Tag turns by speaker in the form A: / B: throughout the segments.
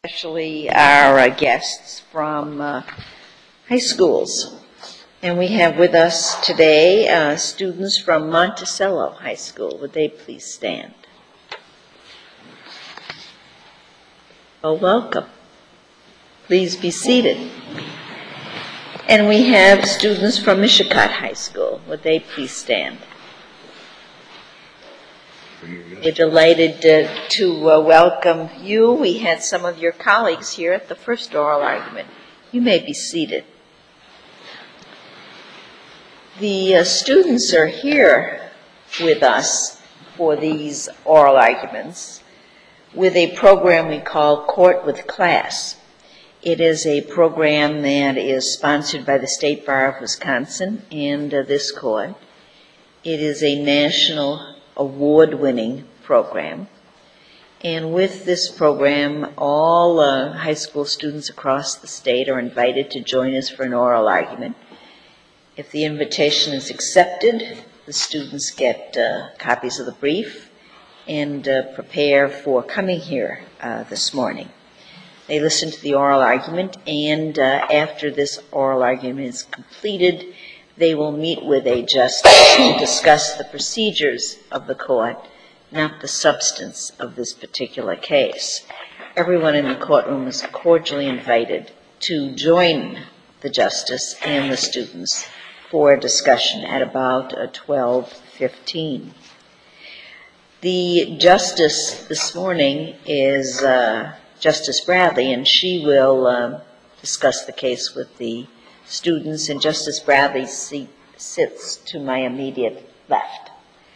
A: Especially our guests from high schools. And we have with us today students from Monticello High School. Would they please stand? Well, welcome. Please be seated. And we have students from Mishicot High School. Would they please stand? We're delighted to welcome you. We had some of your colleagues here at the first oral argument. You may be seated. The students are here with us for these oral arguments with a program we call Court with Class. It is a program that is sponsored by the State Bar of Wisconsin and this court. It is a national award-winning program. And with this program, all high school students across the state are invited to join us for an oral argument. If the invitation is accepted, the students get copies of the brief and prepare for coming here this morning. They listen to the oral argument, and after this oral argument is completed, they will meet with a justice to discuss the procedures of the court, not the substance of this particular case. Everyone in the courtroom is cordially invited to join the justice and the students for a discussion at about 12:15. The justice this morning is Justice Bradley, and she will discuss the case with the students, and Justice Bradley sits to my immediate left.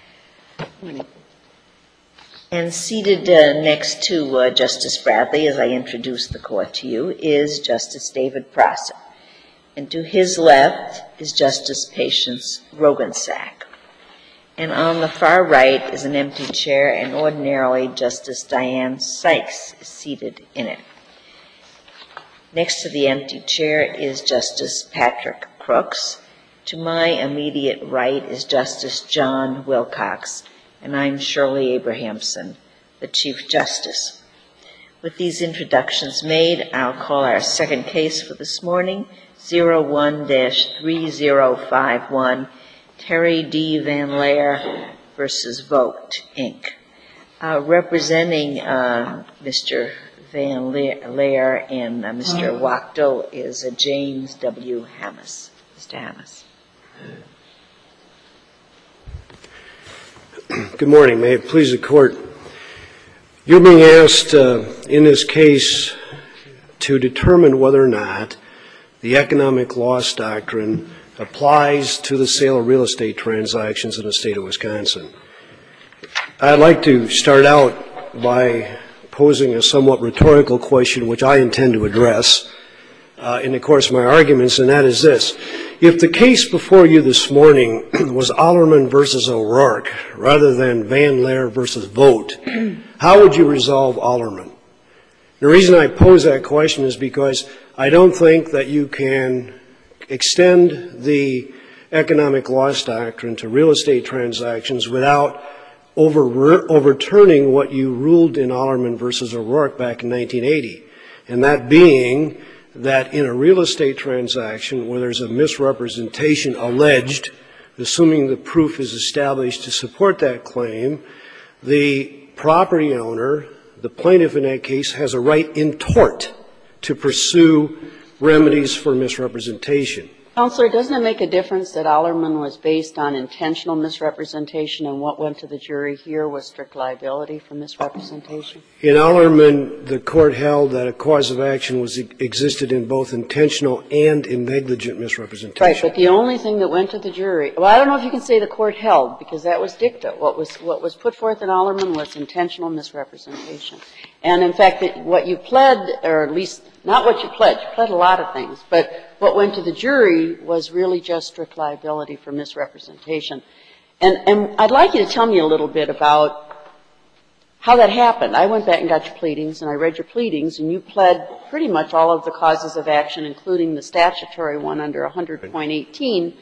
A: And seated next to Justice Bradley, as I introduce the court to you, is Justice David Prosser. And to his left is Justice Patience Rogensack. And on the far right is an empty chair, and ordinarily Justice Diane Sykes is seated in it. Next to the empty chair is Justice Patrick Crooks. To my immediate right is Justice John Wilcox, and I'm Shirley Abrahamson, the Chief Justice. With these introductions made, I'll call our second case for this morning, 01-3051, Terry D. Van Laer versus Vogt, Inc. Representing Mr. Van Laer and Mr. Wachtel is James W. Hammes. Mr. Hammes.
B: Good morning. May it please the court. You're being asked in this case to determine whether or not the economic loss doctrine applies to the sale of real estate transactions in the state of Wisconsin. I'd like to start out by posing a somewhat rhetorical question, which I intend to address in the course of my arguments, and that is this. If the case before you this morning was Allerman versus O'Rourke rather than Van Laer versus Vogt, how would you resolve Allerman? The reason I pose that question is because I don't think that you can extend the economic loss doctrine to real estate transactions without overturning what you ruled in Allerman versus O'Rourke back in 1980, and that being that in a real estate transaction where there's a misrepresentation alleged, assuming the proof is established to support that claim, the property owner, the plaintiff in that case, has a right in tort to pursue remedies for misrepresentation.
C: Counselor, doesn't it make a difference that Allerman was based on intentional misrepresentation and what went to the jury here was strict liability for misrepresentation?
B: In Allerman, the court held that a cause of action existed in both intentional and in negligent misrepresentation.
C: Right, but the only thing that went to the jury, well, I don't know if you can say the court held, because that was dicta. What was put forth in Allerman was intentional misrepresentation. And in fact, what you pled, or at least not what you pled a lot of things, but what went to the jury was really just strict liability for misrepresentation. And I'd like you to tell me a little bit about how that happened. I went back and got your pleadings, and I read your pleadings, and you pled pretty much all of the causes of action, including the statutory one under 100.18,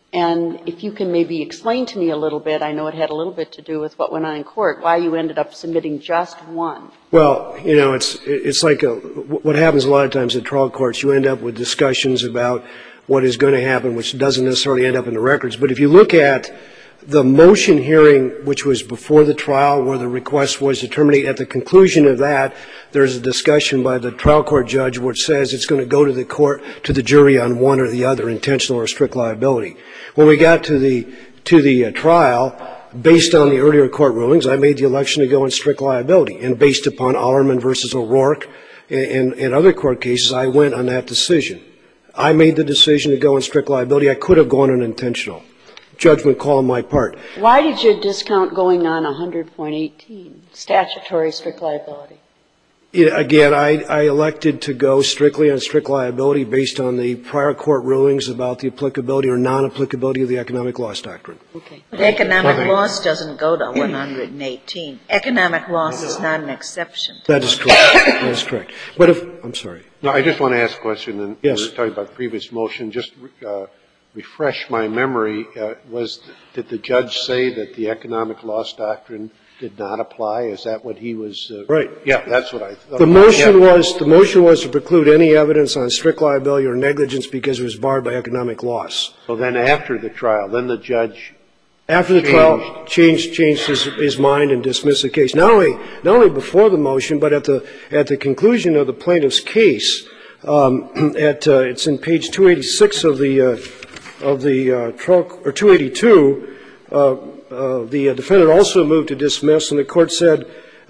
C: And if you can maybe explain to me a little bit, I know it had a little bit to do with what went on in court, why you ended up submitting just one.
B: Well, it's like what happens a lot of times at trial courts. You end up with discussions about what is going to happen, which doesn't necessarily end up in the records. But if you look at the motion hearing, which was before the trial, where the request was to terminate, at the conclusion of that, there's a discussion by the trial court judge which says it's going to go to the jury on one or the other, intentional or strict liability. When we got to the trial, based on the earlier court rulings, I made the election to go on strict liability. And based upon Allerman versus O'Rourke and other court cases, I went on that decision. I made the decision to go on strict liability. I could have gone on intentional. Judgment call on my part.
C: Why did you discount going on 100.18, statutory strict liability?
B: Again, I elected to go strictly on strict liability based on the prior court rulings about the applicability or non-applicability of the economic loss doctrine.
C: Okay.
A: But economic loss doesn't go to 118. Economic loss is not an exception.
B: That is correct. That is correct. But I'm sorry.
D: No, I just want to ask a question. And
B: yes.
D: We were talking about the previous motion. Just refresh my memory. Did the judge say that the economic loss doctrine did not apply? Is that what he was?
B: Right.
D: Yeah, that's what I thought.
B: The motion was to preclude any evidence on strict liability or negligence because it was barred by economic loss.
D: So then after the trial, then the judge
B: after the trial changed his mind and dismissed the case. Not only before the motion, but at the conclusion of the plaintiff's case, it's in page 286 of the trial, or 282. The defendant also moved to dismiss, and the court said,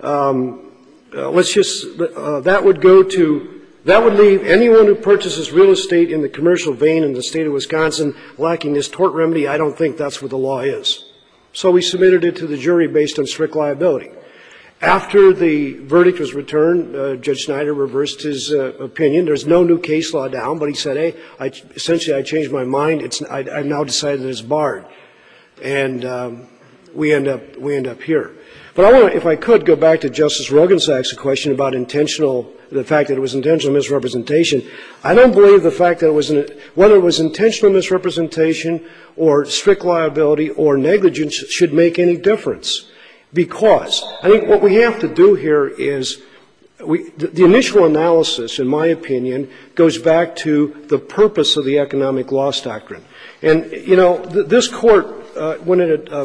B: that would leave anyone who purchases real estate in the commercial vein in the state of Wisconsin lacking this tort remedy. I don't think that's what the law is. So we submitted it to the jury based on strict liability. After the verdict was returned, Judge Snyder reversed his opinion. There's no new case law down, but he said, hey, I changed my mind. I've now decided that it's barred. And we end up here. But I want to, if I could, go back to Justice Rogensack's question about the fact that it was intentional misrepresentation. I don't believe the fact that whether it was intentional misrepresentation or strict liability or negligence should make any difference. Because I think what we have to do here is the initial analysis, in my opinion, goes back to the purpose of the economic loss doctrine. And, this court, when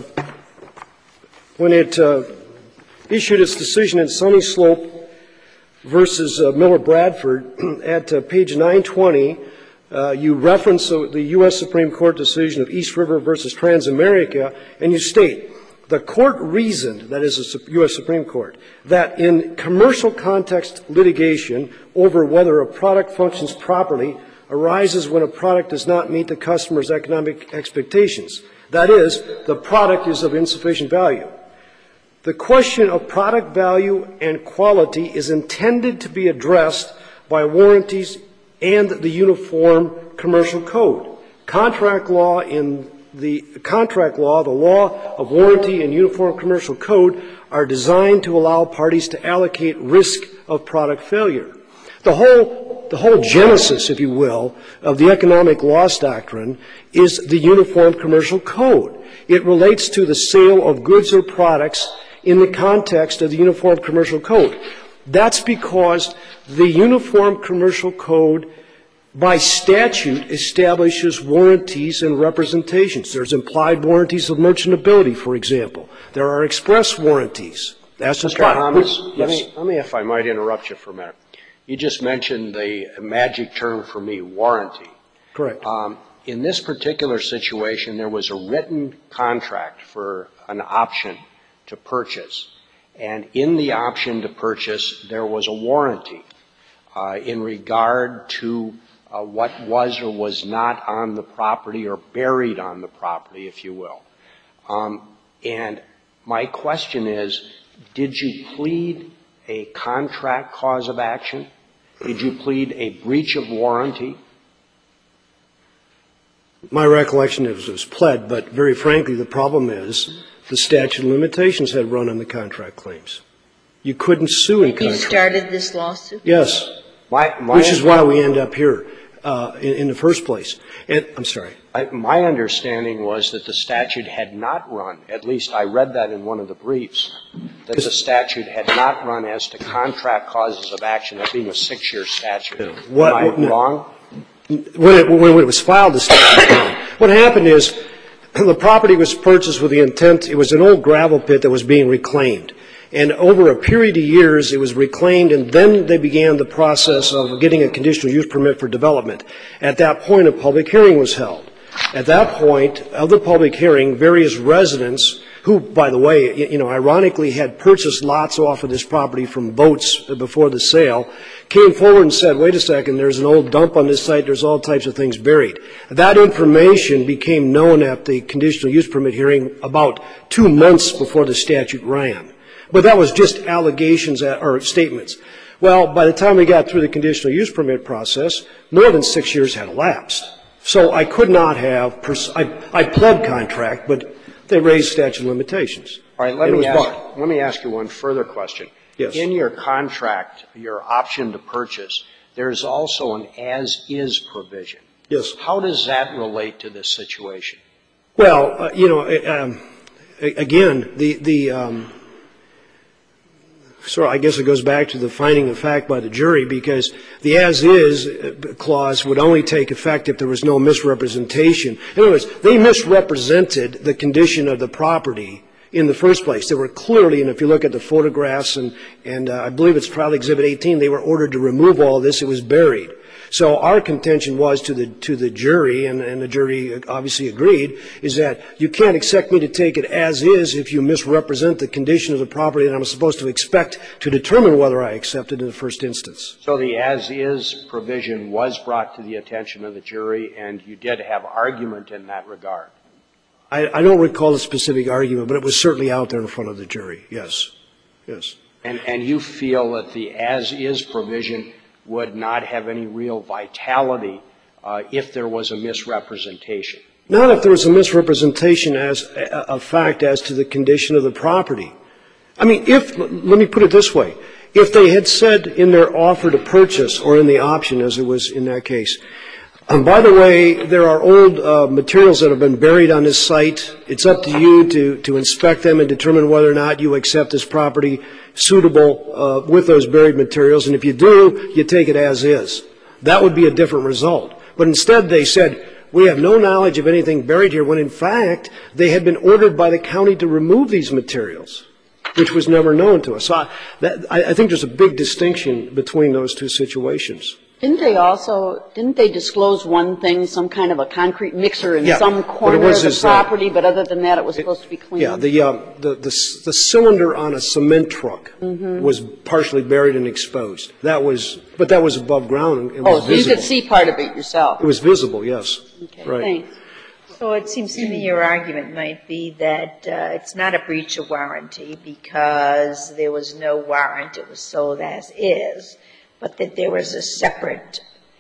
B: it issued its decision in Sunny Slope versus Miller Bradford, at page 920, you reference the U.S. Supreme Court decision of East River versus Transamerica, and you state, the court reasoned, that is the U.S. Supreme Court, that in commercial context litigation over whether a product functions properly arises when a product does not meet the customer's economic expectations. That is, the product is of insufficient value. The question of product value and quality is intended to be addressed by warranties and the Uniform Commercial Code. The law of warranty and Uniform Commercial Code are designed to allow parties to allocate risk of product failure. The whole genesis, if you will, of the economic loss doctrine is the Uniform Commercial Code. It relates to the sale of goods or products in the context of the Uniform Commercial Code. That's because the Uniform Commercial Code, by statute, establishes warranties and representations. There's implied warranties of merchantability, for example. There are express warranties. That's
E: Mr. Thomas, let me, if I might interrupt you for a minute. You just mentioned the magic term for me, warranty.
B: Correct.
E: In this particular situation, there was a written contract for an option to purchase. And in the option to purchase, there was a warranty in regard to what was or was not on the property or buried on the property, if you will. And my question is, did you plead a contract cause of action? Did you plead a breach of warranty?
B: My recollection is it was pled, but very frankly, the problem is the statute of limitations had run on the contract claims. You couldn't sue in contract.
A: You started this lawsuit?
B: Yes. Which is why we end up here. in the first place. And I'm sorry.
E: My understanding was that the statute had not run, at least I read that in one of the briefs, that the statute had not run as to contract causes of action, that being a 6-year statute. Am I wrong?
B: When it was filed, the statute ran. What happened is the property was purchased with the intent, it was an old gravel pit that was being reclaimed. And over a period of years, it was reclaimed, and then they began the process of getting a conditional use permit for development. At that point, a public hearing was held. At that point of the public hearing, various residents who, by the way, ironically had purchased lots off of this property from boats before the sale, came forward and said, wait a second, there's an old dump on this site, there's all types of things buried. That information became known at the conditional use permit hearing about 2 months before the statute ran. But that was just allegations or statements. Well, by the time we got through the conditional use permit process, more than 6 years had elapsed. So I could not have, I pled contract, but they raised statute of limitations.
E: All right, let me ask you one further question.
B: Yes.
E: In your contract, your option to purchase, there's also an as-is provision.
B: Yes.
E: How does that relate to this situation?
B: Well, again, so I guess it goes back to the finding of fact by the jury, because the as-is clause would only take effect if there was no misrepresentation. In other words, they misrepresented the condition of the property in the first place. They were clearly, and if you look at the photographs, and I believe it's Trial Exhibit 18, they were ordered to remove all this. It was buried. So our contention was to the jury, and the jury obviously agreed, is that you can't expect me to take it as is if you misrepresent the condition of the property that I'm supposed to expect to determine whether I accept it in the first instance.
E: So the as-is provision was brought to the attention of the jury, and you did have argument in that regard.
B: I don't recall a specific argument, but it was certainly out there in front of the jury, yes. Yes.
E: And you feel that the as-is provision would not have any real vitality if there was a misrepresentation?
B: Not if there was a misrepresentation as a fact as to the condition of the property. I mean, let me put it this way. If they had said in their offer to purchase or in the option, as it was in that case, and by the way, there are old materials that have been buried on this site. It's up to you to inspect them and determine whether or not you accept this property suitable with those buried materials. And if you do, you take it as is. That would be a different result. But instead they said, we have no knowledge of anything buried here, when in fact they had been ordered by the county to remove these materials, which was never known to us. So I think there's a big distinction between those two situations.
C: Didn't they disclose one thing, some kind of a concrete mixer in some corner of the property, but other than that it was supposed to be clean?
B: Yeah, the cylinder on a cement truck was partially buried and exposed. But that was above ground and it was visible.
C: So you could see part of it yourself.
B: It was visible, yes.
C: Okay,
B: right.
C: Thanks.
A: So it seems to me your argument might be that it's not a breach of warranty because there was no warrant, it was sold as is, but that there was a separate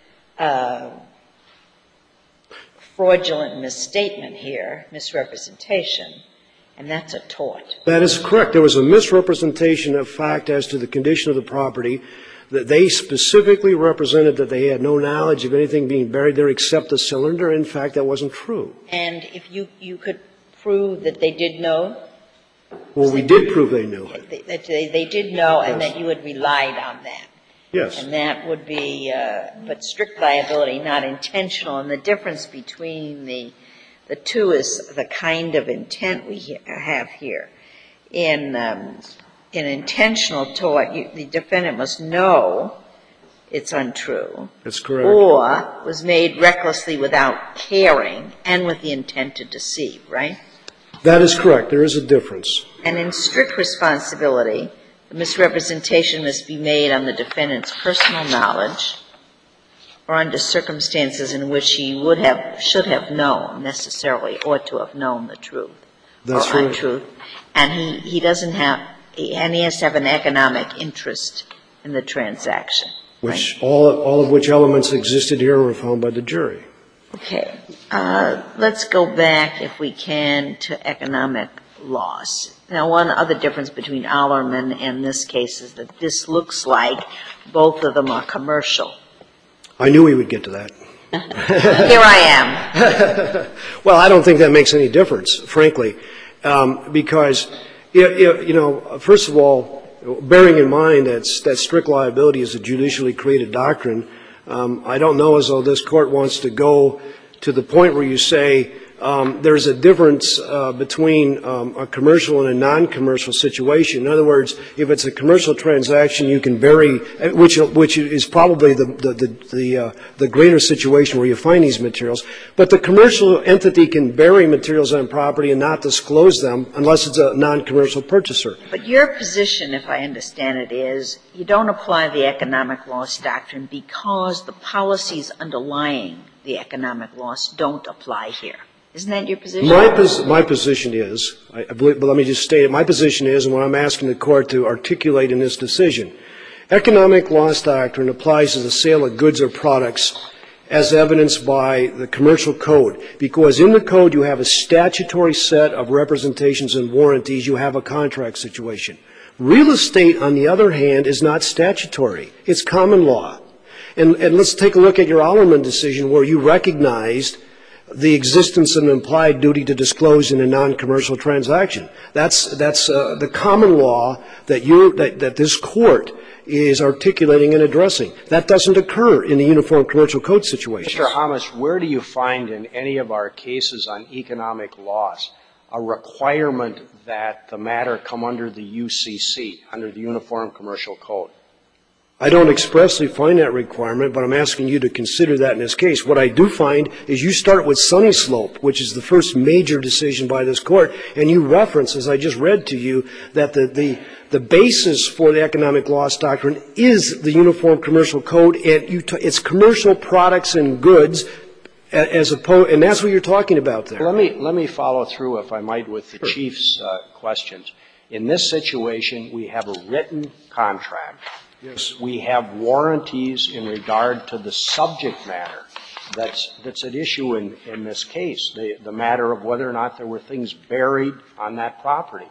A: fraudulent misstatement here, misrepresentation, and that's a tort.
B: That is correct. There was a misrepresentation of fact as to the condition of the property, that they specifically represented that they had no knowledge of anything being buried there except the cylinder. In fact, that wasn't true.
A: And if you could prove that they did know?
B: Well, we did prove they knew.
A: That they did know and that you had relied on that.
B: Yes.
A: And that would be, but strict liability, not intentional. And the difference between the two is the kind of intent we have here. In intentional tort, the defendant must know it's untrue.
B: That's correct.
A: Or was made recklessly without caring and with the intent to deceive, right?
B: That is correct. There is a difference.
A: And in strict responsibility, the misrepresentation must be made on the defendant's personal knowledge or under circumstances in which he should have known necessarily, ought to have known the truth.
B: That's
A: or
B: right.
A: untruth. And he doesn't have, and he has to have an economic interest in the transaction.
B: Which,
A: right?
B: all of which elements existed here were found by the jury.
A: Okay. Let's go back, if we can, to economic loss. Now, one other difference between Allerman and this case is that this looks like both of them are commercial.
B: I knew we would get to that.
A: Here I am.
B: Well, I don't think that makes any difference, frankly, because, first of all, bearing in mind that strict liability is a judicially created doctrine, I don't know as though this Court wants to go to the point where you say there's a difference between a commercial and a non-commercial situation. In other words, if it's a commercial transaction, you can vary, which is probably the greater situation where you find these materials. But the commercial entity can bury materials on property and not disclose them unless it's a non-commercial purchaser.
A: But your position, if I understand it, is you don't apply the economic loss doctrine because the policies underlying the economic loss don't apply here. Isn't that your position?
B: My position is, I believe, but let me just state it, my position is, and what I'm asking the Court to articulate in this decision, economic loss doctrine applies to the sale of goods or products as evidenced by the commercial code, because in the code you have a statutory set of representations and warranties, you have a contract situation. Real estate, on the other hand, is not statutory. It's common law. And let's take a look at your Allerman decision where you recognized the existence of an implied duty to disclose in a non-commercial transaction. That's the common law that this Court is articulating and addressing. That doesn't occur in the Uniform Commercial Code situation.
E: Mr. Hamas, where do you find in any of our cases on economic loss a requirement that the matter come under the UCC, under the Uniform Commercial Code?
B: I don't expressly find that requirement, but I'm asking you to consider that in this case. What I do find is you start with Sunny Slope, which is the first major decision by this Court, and you reference, as I just read to you, that the basis for the economic loss doctrine is the Uniform Commercial Code, and it's commercial products and goods, and that's what you're talking about there.
E: Let me follow through, if I might, with the Chief's questions. In this situation, we have a written contract.
B: Yes.
E: We have warranties in regard to the subject matter that's at issue in this case, the matter of whether or not there were things buried on that property.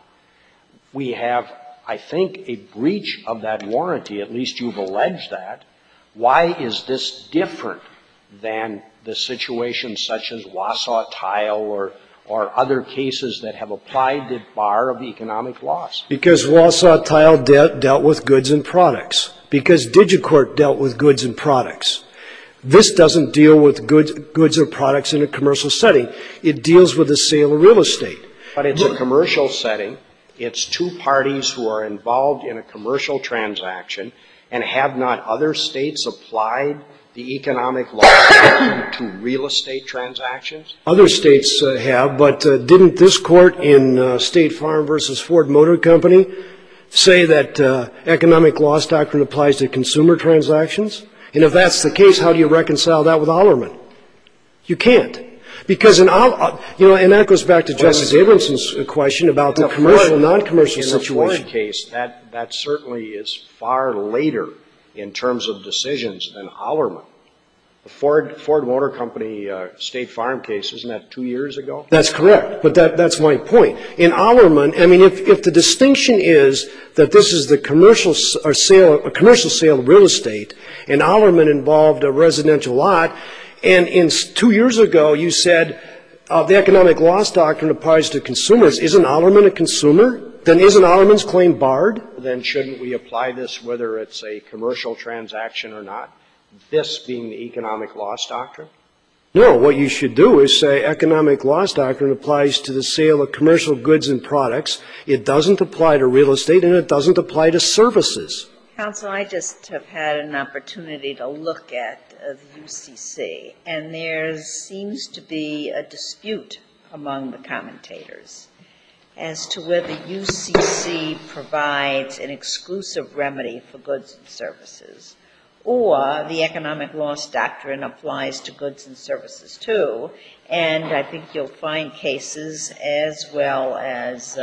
E: We have, I think, a breach of that warranty, at least you've alleged that. Why is this different than the situation such as Wausau Tile or other cases that have applied the bar of economic loss?
B: Because Wausau Tile dealt with goods and products. Because DigiCorp dealt with goods and products. This doesn't deal with goods or products in a commercial setting. It deals with the sale of real estate.
E: But it's a commercial setting. It's two parties who are involved in a commercial transaction, and have not other states applied the economic law to real estate transactions?
B: Other states have, but didn't this Court in State Farm versus Ford Motor Company say that economic loss doctrine applies to consumer transactions? And if that's the case, how do you reconcile that with Allerman? You can't. Because and that goes back to Justice Abramson's question about the commercial, non-commercial situation.
E: In the Ford case, that certainly is far later in terms of decisions than Allerman. The Ford Motor Company State Farm case, isn't that 2 years ago?
B: That's correct, but that's my point. In Allerman, I mean, if the distinction is that this is the commercial sale of real estate, and Allerman involved a residential lot, and 2 years ago you said the economic loss doctrine applies to consumers, isn't Allerman a consumer? Then isn't Allerman's claim barred?
E: Then shouldn't we apply this whether it's a commercial transaction or not? This being the economic loss doctrine?
B: No, what you should do is say economic loss doctrine applies to the sale of commercial goods and products. It doesn't apply to real estate, and it doesn't apply to services.
A: Counsel, I just have had an opportunity to look at the UCC, and there seems to be a dispute among the commentators as to whether UCC provides an exclusive remedy for goods and services, or the economic loss doctrine applies to goods and services too. And I think you'll find cases as well as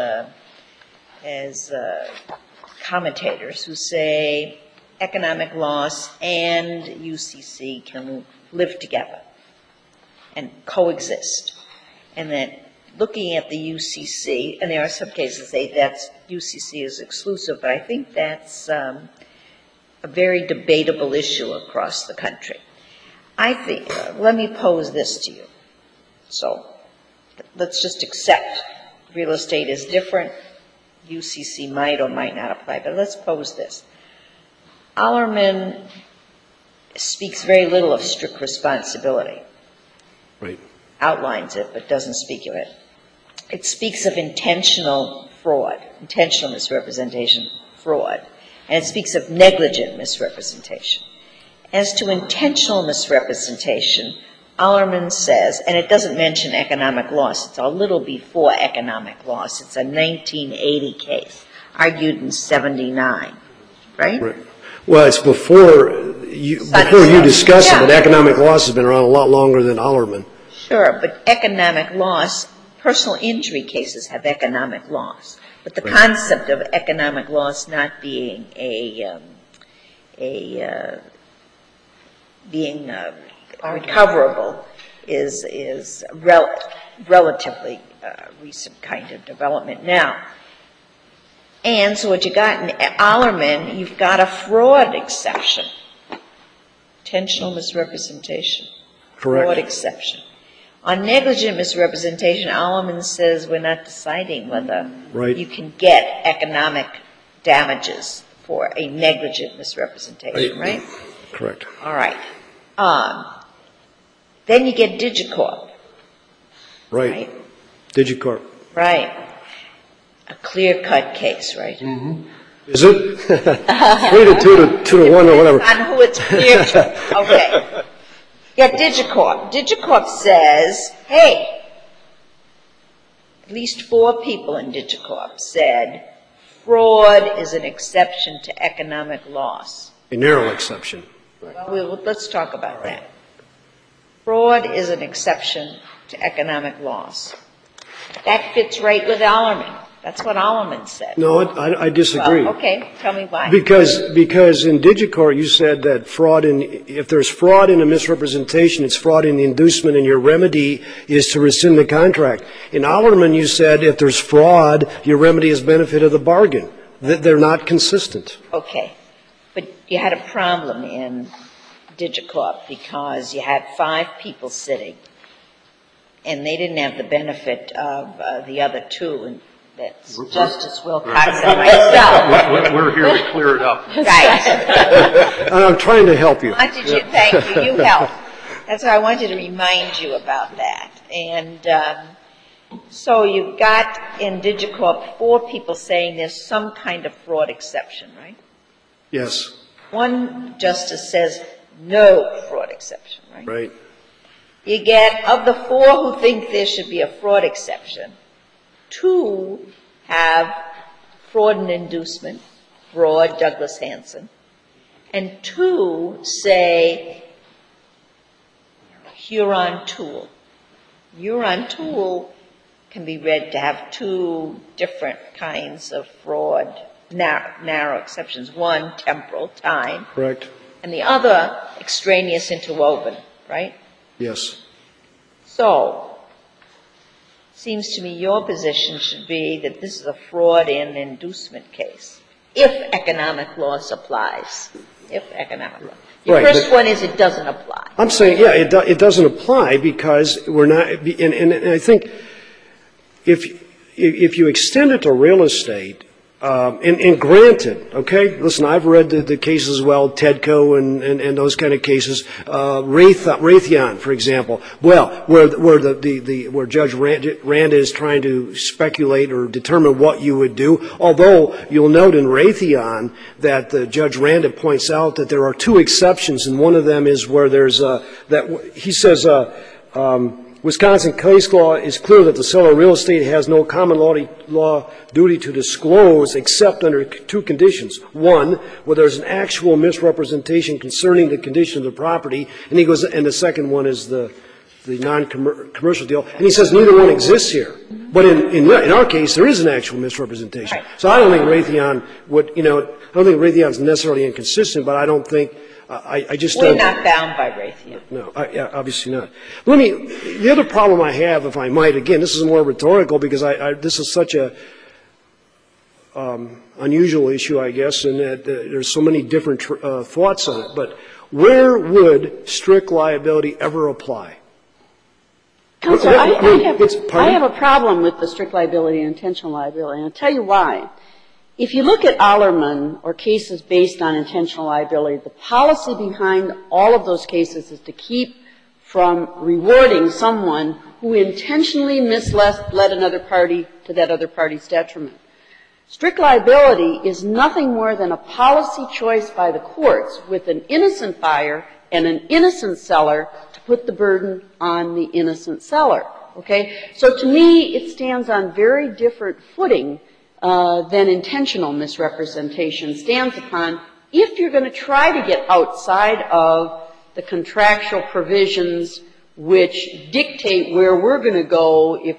A: commentators who say economic loss and UCC can live together and coexist. And that looking at the UCC, and there are some cases that say that UCC is exclusive, but I think that's a very debatable issue across the country. I think, let me pose this to you. So let's just accept real estate is different. UCC might or might not apply, but let's pose this. Allerman speaks very little of strict responsibility.
B: Right.
A: Outlines it, but doesn't speak of it. It speaks of intentional fraud, intentional misrepresentation, fraud, and it speaks of negligent misrepresentation. As to intentional misrepresentation, Allerman says, and it doesn't mention economic loss, it's a little before economic loss. It's a 1980 case, argued in 79, right?
B: Right. Well, it's before you discuss it, but economic loss has been around a lot longer than Allerman.
A: Sure, but economic loss, personal injury cases have economic loss. But the concept of economic loss not being recoverable is relatively recent kind of development now. And so what you got in Allerman, you've got a fraud exception, intentional misrepresentation,
B: Correct.
A: Fraud exception. On negligent misrepresentation, Allerman says we're not deciding whether you can get economic damages for a negligent misrepresentation, right?
B: Correct.
A: All right. Then you get Digicorp.
B: Right. Digicorp.
A: Right. A clear-cut case, right?
B: Mm-hmm. Is it? 3-2 to 1 or whatever.
A: On who it's clear to. Okay. Yeah, Digicorp. Digicorp says, hey, at least 4 people in Digicorp said fraud is an exception to economic loss.
B: A narrow exception.
A: Well, let's talk about that. Fraud is an exception to economic loss. That fits right with Allerman. That's what Allerman said.
B: No, I disagree.
A: Well, okay, tell me why.
B: Because in Digicorp you said that if there's fraud in a misrepresentation, it's fraud in the inducement, and your remedy is to rescind the contract. In Allerman you said if there's fraud, your remedy is benefit of the bargain. They're not consistent.
A: Okay, but you had a problem in Digicorp because you had 5 people sitting, and they didn't have the benefit of the other 2, and that's Justice Wilcox and myself.
D: We're here to clear it up.
A: Right.
B: And I'm trying to help you.
A: Thank you. You helped. That's why I wanted to remind you about that. And so you've got in Digicorp 4 people saying there's some kind of fraud exception, right?
B: Yes.
A: One justice says no fraud exception, right?
B: Right.
A: You get, of the 4 who think there should be a fraud exception, 2 have fraud and inducement, fraud, Douglas Hanson, and 2 say Huron Tool. Huron Tool can be read to have 2 different kinds of fraud, narrow exceptions. One, temporal, time.
B: Correct.
A: And the other, extraneous, interwoven, right?
B: Yes.
A: So, seems to me your position should be that this is a fraud and inducement case, if economic loss applies. If economic loss. Your first one is it doesn't apply.
B: I'm saying, yeah, it doesn't apply because we're not, and I think if you extend it to real estate, and granted, okay, listen, I've read the cases as well, Tedco and those kind of cases, Raytheon, for example. Well, where Judge Randa is trying to speculate or determine what you would do. Although you'll note in Raytheon that Judge Randa points out that there are 2 exceptions, and one of them is where there's he says. Wisconsin case law is clear that the seller of real estate has no common law duty to disclose except under 2 conditions. One, where there's an actual misrepresentation concerning the condition of the property, and the second one is the non-commercial deal. And he says neither one exists here. But in our case, there is an actual misrepresentation. Right. So I don't think Raytheon I don't think Raytheon's necessarily inconsistent, but I don't think I just
A: We're not bound by Raytheon.
B: No, obviously not. The other problem I have, if I might, again, this is more rhetorical because this is such a unusual issue, I guess, in that there's so many different thoughts on it. But where would strict liability ever apply?
C: Counselor, I have a problem with the strict liability and intentional liability, and I'll tell you why. If you look at Allerman or cases based on intentional liability, the policy behind all of those cases is to keep from rewarding someone who intentionally misled another party to that other party's detriment. Strict liability is nothing more than a policy choice by the courts with an innocent buyer and an innocent seller to put the burden on the innocent seller. Okay? So to me, it stands on very different footing than intentional misrepresentation stands upon if you're going to try to get outside of the contractual provisions which dictate where we're going to go if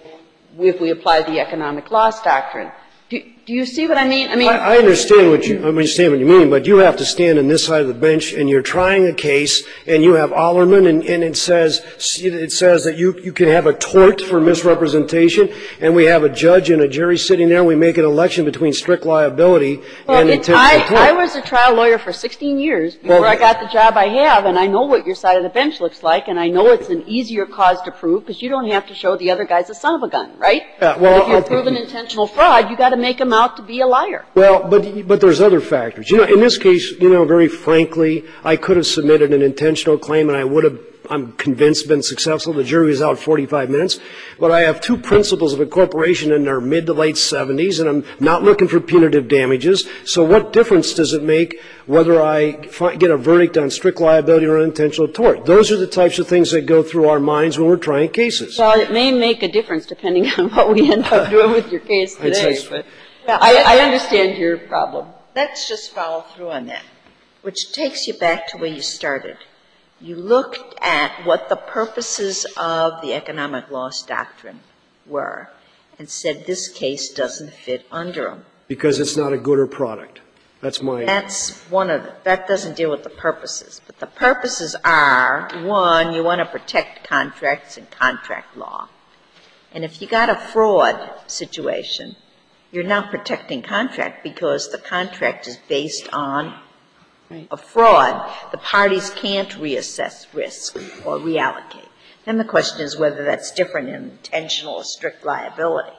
C: we apply the economic loss doctrine. Do you see what I mean?
B: I understand what you mean, but you have to stand on this side of the bench and you're trying a case and you have Allerman and it says that you can have a tort for misrepresentation and we have a judge and a jury sitting there and we make an election between strict liability and intentional tort.
C: I was a trial lawyer for 16 years before I got the job I have, and I know what your side of the bench looks like, and I know it's an easier cause to prove because you don't have to show the other guy's a son of a gun, right? If you're proven intentional fraud, you got to make him out to be a liar.
B: Well, but there's other factors. In this case, very frankly, I could have submitted an intentional claim and I would have, I'm convinced, been successful. The jury was out 45 minutes. But I have two principals of a corporation in their mid to late 70s, and I'm not looking for punitive damages. So what difference does it make whether I get a verdict on strict liability or unintentional tort? Those are the types of things that go through our minds when we're trying cases.
C: Well, it may make a difference depending on what we end up doing with your case today. But I understand your problem.
A: Let's just follow through on that, which takes you back to where you started. You looked at what the purposes of the economic loss doctrine were and said this case doesn't fit under them.
B: Because it's not a good or product. That's one of them. That
A: doesn't deal with the purposes. But the purposes are, one, you want to protect contracts and contract law. And if you got a fraud situation, you're not protecting contract because the contract is based on a fraud. The parties can't reassess risk or reallocate. Then the question is whether that's different in intentional or strict liability.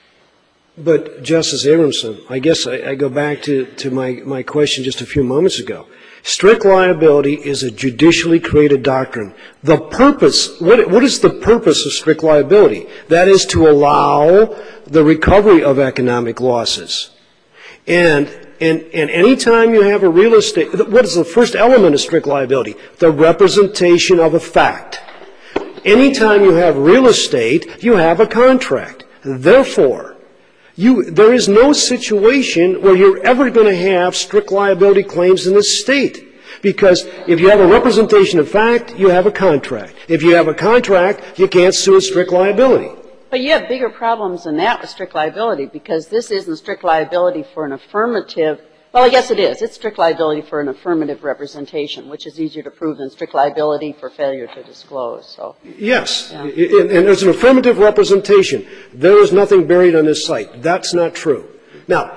B: But, Justice Abramson, I guess I go back to my question just a few moments ago. Strict liability is a judicially created doctrine. The purpose, what is the purpose of strict liability? That is to allow the recovery of economic losses. And any time you have a real estate, what is the first element of strict liability? The representation of a fact. Anytime you have real estate, you have a contract. Therefore, there is no situation where you're ever going to have strict liability claims in this state. Because if you have a representation of fact, you have a contract. If you have a contract, you can't sue a strict liability.
C: But you have bigger problems than that with strict liability because this isn't strict liability for an affirmative. Well, I guess it is. It's strict liability for an affirmative representation, which is easier to prove than strict liability for failure to disclose. So
B: yes, yeah. And there's an affirmative representation. There is nothing buried on this site. That's not true. Now,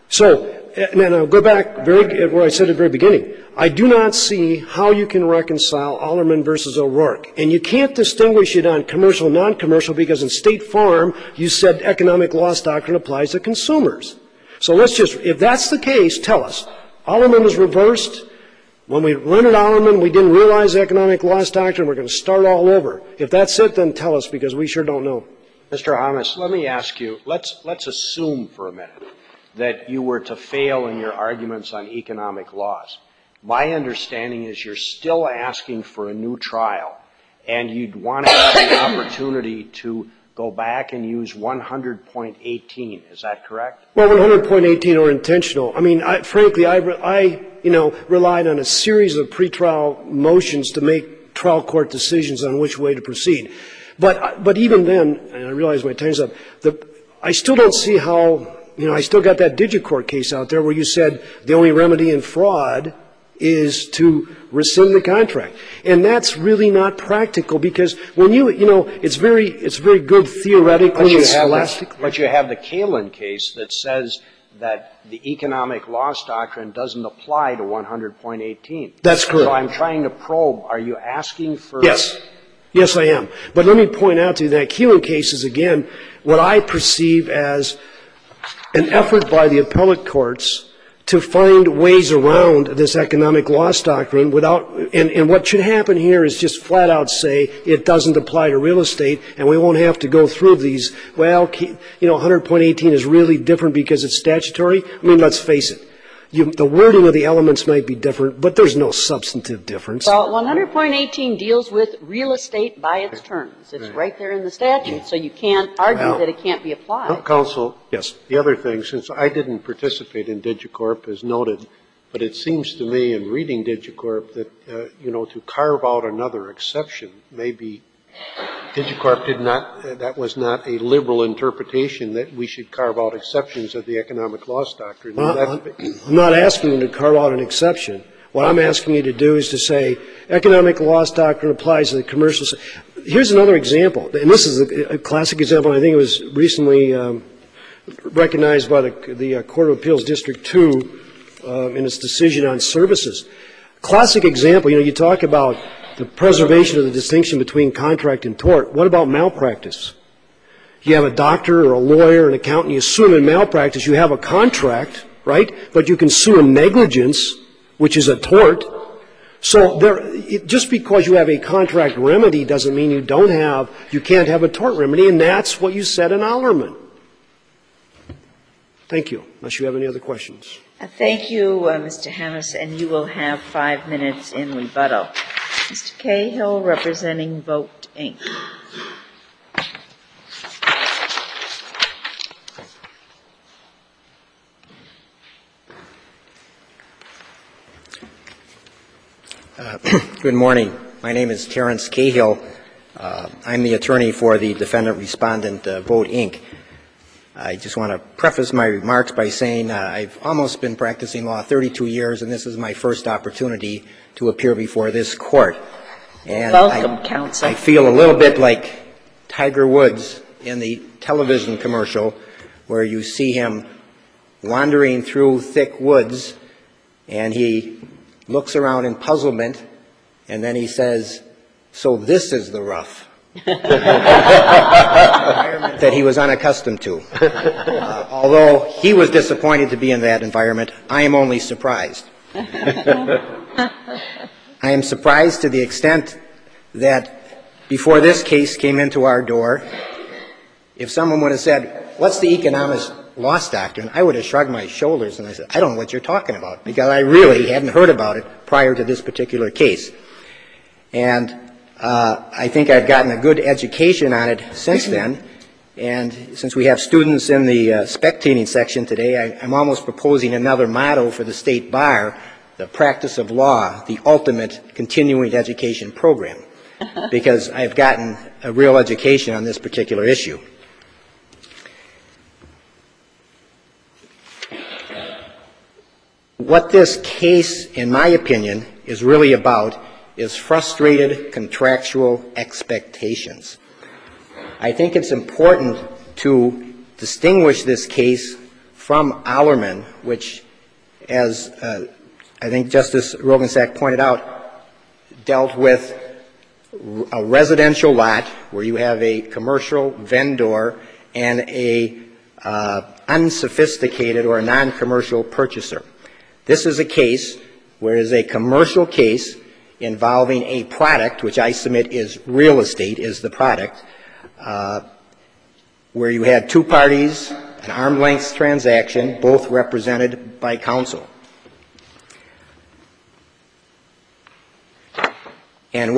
B: and I'll go back where I said at the very beginning. I do not see how you can reconcile Allerman versus O'Rourke. And you can't distinguish it on commercial and non-commercial because in State Farm, you said economic loss doctrine applies to consumers. So if that's the case, tell us. Allerman is reversed. When we rented Allerman, we didn't realize economic loss doctrine. We're going to start all over. If that's it, then tell us because we sure don't know.
E: Mr. Hamas, let me ask you, let's assume for a minute that you were to fail in your arguments on economic loss. My understanding is you're still asking for a new trial, and you'd want to have an opportunity to go back and use 100.18. Is that correct?
B: Well, 100.18 or intentional. I mean, frankly, I relied on a series of pretrial motions to make trial court decisions on which way to proceed. But even then, and I realize my time's up, I still don't see how, I still got that DigiCourt case out there where you said the only remedy in fraud is to rescind the contract. And that's really not practical because when it's very good theoretically and scholastically.
E: But you have the Kalin case that says that the economic loss doctrine doesn't apply to 100.18.
B: That's correct.
E: So I'm trying to probe. Are you asking for...
B: Yes. Yes, I am. But let me point out to you that Keelan case is, again, what I perceive as an effort by the appellate courts to find ways around this economic loss doctrine without, and what should happen here is just flat out say it doesn't apply to real estate, and we won't have to go through these, 100.18 is really different because it's statutory. I mean, let's face it. The wording of the elements might be different, but there's no substantive difference.
C: Well, 100.18 deals with real estate by its terms. It's right there in the statute, so you can't argue that it can't be applied.
D: Counsel,
B: yes.
D: The other thing, since I didn't participate in DigiCorp as noted, but it seems to me in reading DigiCorp that, to carve out another exception, maybe DigiCorp that was not a liberal interpretation that we should carve out exceptions of the economic loss doctrine.
B: I'm not asking you to carve out an exception. What I'm asking you to do is to say economic loss doctrine applies to the commercial. Here's another example, and this is a classic example. I think it was recently recognized by the Court of Appeals District 2 in its decision on services. Classic example, you talk about the preservation of the distinction between contract and tort. What about malpractice? You have a doctor or a lawyer, an accountant, you sue them in malpractice, you have a contract, right? But you can sue in negligence, which is a tort. So just because you have a contract remedy doesn't mean you can't have a tort remedy, and that's what you said in Allerman. Thank you, unless you have any other questions.
A: Thank you, Mr. Hammes, and you will have 5 minutes in rebuttal. Mr. Cahill, representing Vote, Inc.
F: Good morning. My name is Terrence Cahill. I'm the attorney for the defendant respondent, Vote, Inc. I just want to preface my remarks by saying I've almost been practicing law 32 years, and this is my first opportunity to appear before this court. And
A: welcome, counsel.
F: I feel a little bit like Tiger Woods in the television commercial where you see him wandering through thick woods, and he looks around in puzzlement, and then he says, "So this is the rough." Environment that he was unaccustomed to. Although he was disappointed to be in that environment, I am only surprised. I am surprised to the extent that before this case came into our door, if someone would have said, "What's the economic loss doctrine?" I would have shrugged my shoulders and I said, "I don't know what you're talking about," because I really hadn't heard about it prior to this particular case. And I think I've gotten a good education on it since then. And since we have students in the spectating section today, I'm almost proposing another motto for the State Bar: the practice of law, the ultimate continuing education program, because I've gotten a real education on this particular issue. What this case, in my opinion, is really about is frustrated contractual expectations. I think it's important to distinguish this case from Allerman, which, as I think Justice Rogensack pointed out, dealt with a residential lot where you have a commercial vendor and a unsophisticated or a non-commercial purchaser. This is a case where it is a commercial case involving a product, which I submit is real estate, is the product, where you had two parties, an arm's-length transaction, both represented by counsel. And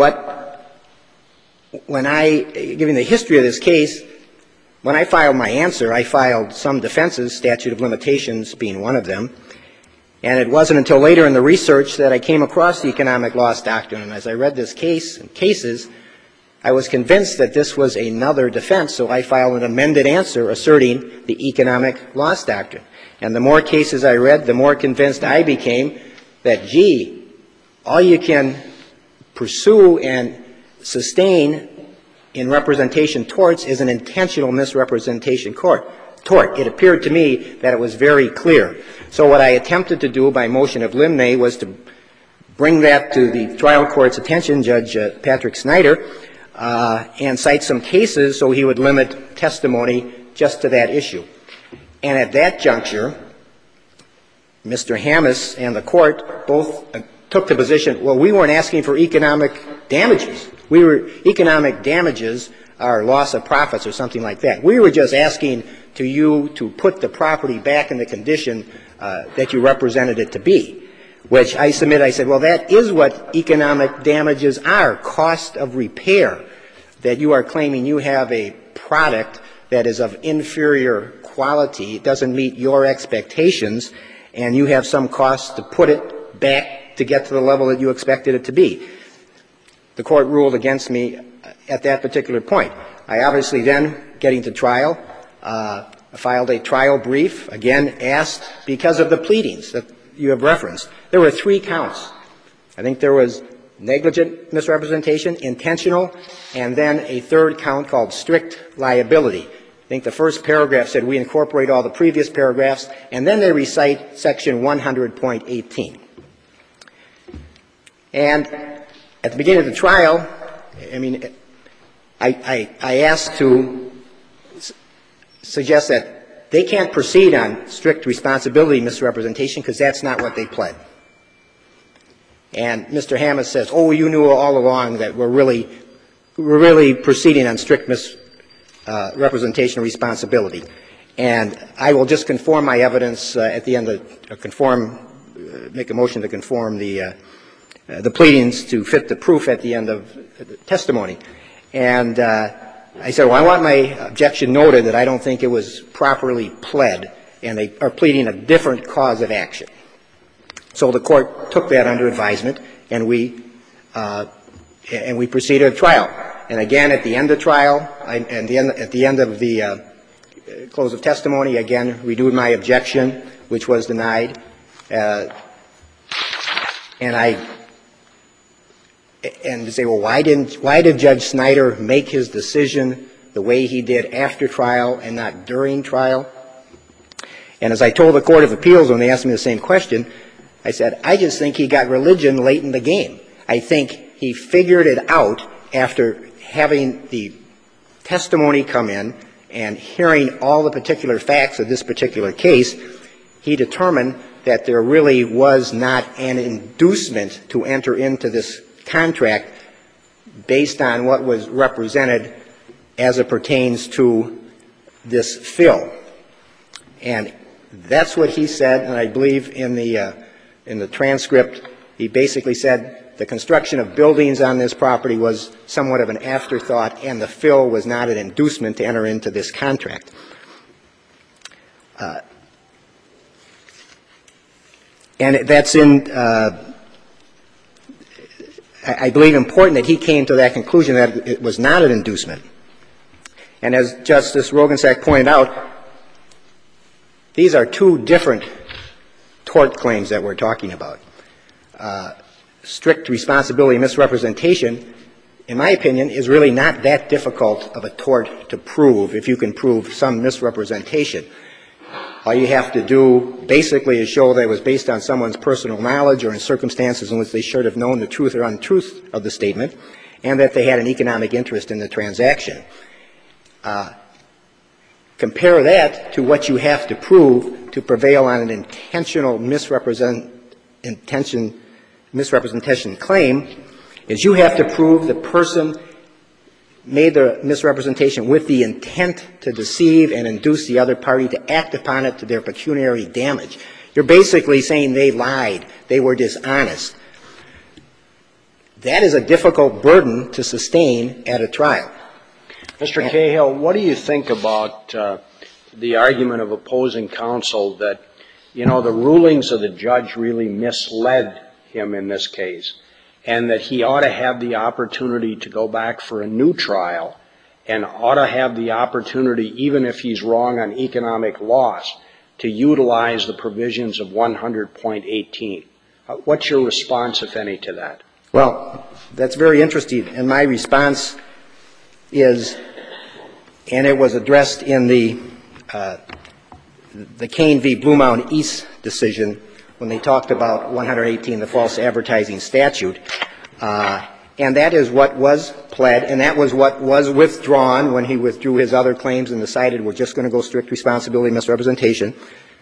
F: when giving the history of this case, when I filed my answer, I filed some defenses, statute of limitations being one of them. And it wasn't until later in the research that I came across the economic loss doctrine. And as I read this case and cases, I was convinced that this was another defense, so I filed an amended answer asserting the economic loss doctrine. And the more cases I read, the more convinced I became that, gee, all you can pursue and sustain in representation torts is an intentional misrepresentation tort. It appeared to me that it was very clear. So what I attempted to do by motion of limine was to bring that to the trial court's attention, Judge Patrick Snyder, and cite some cases so he would limit testimony just to that issue. And at that juncture, Mr. Hammes and the court both took the position, well, we weren't asking for economic damages. Economic damages are loss of profits or something like that. We were just asking to you to put the property back in the condition that you represented it to be, which I submit, I said, well, that is what economic damages are, cost of repair, that you are claiming you have a product that is of inferior quality, doesn't meet your expectations, and you have some cost to put it back to get to the level that you expected it to be. The court ruled against me at that particular point. I obviously then, getting to trial, filed a trial brief, again asked because of the pleadings that you have referenced. There were 3 counts. I think there was negligent misrepresentation, intentional, and then a 3rd count called strict liability. I think the first paragraph said we incorporate all the previous paragraphs, and then they recite section 100.18. And at the beginning of the trial, I asked to suggest that they can't proceed on strict responsibility misrepresentation because that's not what they pled. And Mr. Hammes says, oh, you knew all along that we're really proceeding on strict misrepresentation responsibility. And I will just conform my evidence at the end of, make a motion to conform the pleadings to fit the proof at the end of the testimony. And I said, well, I want my objection noted that I don't think it was properly pled, and they are pleading a different cause of action. So the court took that under advisement, and we proceeded to trial. And again, at the end of trial, at the end of the close of testimony, again, renewed my objection, which was denied. And to say, well, why did Judge Snyder make his decision the way he did after trial and not during trial? And as I told the Court of Appeals when they asked me the same question, I said, I just think he got religion late in the game. I think he figured it out after having the testimony come in and hearing all the particular facts of this particular case. He determined that there really was not an inducement to enter into this contract based on what was represented as it pertains to this fill. And that's what he said, and I believe in the transcript, he basically said the construction of buildings on this property was somewhat of an afterthought, and the fill was not an inducement to enter into this contract. And that's I believe important that he came to that conclusion that it was not an inducement. And as Justice Rogensack pointed out, these are 2 different tort claims that we're talking about. Strict responsibility misrepresentation, in my opinion, is really not that difficult of a tort to prove if you can prove some misrepresentation. All you have to do basically is show that it was based on someone's personal knowledge or in circumstances in which they should have known the truth or untruth of the statement, and that they had an economic interest in the transaction. Compare that to what you have to prove to prevail on an intentional misrepresentation claim, is you have to prove the person made the misrepresentation with the intent to deceive and induce the other party to act upon it to their pecuniary damage. You're basically saying they lied, they were dishonest. That is a difficult burden to sustain at a trial.
E: Mr. Cahill, what do you think about the argument of opposing counsel that, the rulings of the judge really misled him in this case, and that he ought to have the opportunity to go back for a new trial and ought to have the opportunity, even if he's wrong on economic loss, to utilize the provisions of 100.18? What's your response, if any, to that?
F: Well, that's very interesting, and my response is, and it was addressed in the the Kane v. Blue Mountain East decision when they talked about 118, the false advertising statute. And that is what was pled, and that was what was withdrawn when he withdrew his other claims and decided we're just going to go strict responsibility misrepresentation.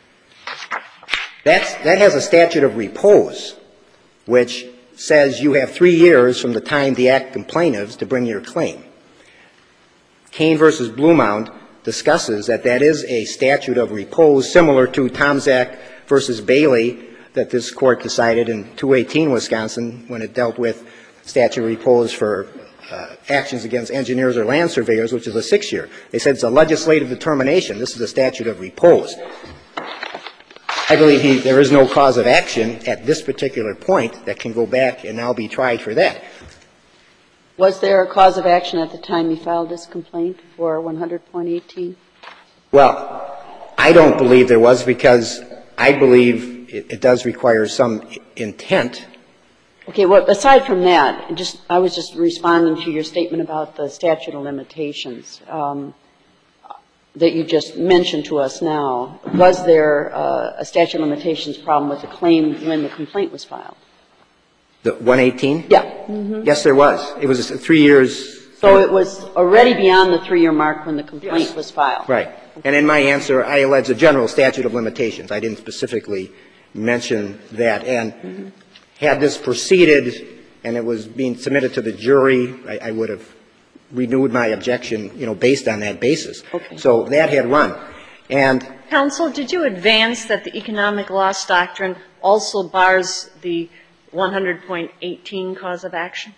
F: That has a statute of repose, which says you have 3 years from the time the act complainants to bring your claim. Kane v. Blue Mound discusses that is a statute of repose similar to Tomczak v. Bailey that this court decided in 218, Wisconsin, when it dealt with statute of repose for actions against engineers or land surveyors, which is a 6-year. They said it's a legislative determination. This is a statute of repose. I believe there is no cause of action at this particular point that can go back and now be tried for that.
C: Was there a cause of action at the time he filed this complaint for 100.18?
F: Well, I don't believe there was, because I believe it does require some intent.
C: Okay, well, aside from that, I was just responding to your statement about the statute of limitations that you just mentioned to us now. Was there a statute of limitations problem with the claim when the complaint was filed?
F: The 118?
C: Yeah. Mm-hmm.
F: Yes, there was. It was 3 years.
C: So it was already beyond the 3-year mark when the complaint was filed.
F: Right. And in my answer, I allege a general statute of limitations. I didn't specifically mention that. And had this proceeded and it was being submitted to the jury, I would have renewed my objection, based on that basis.
C: Okay.
F: So that had run. And
G: Counsel, did you advance that the economic loss doctrine also bars the 100.18 cause of action?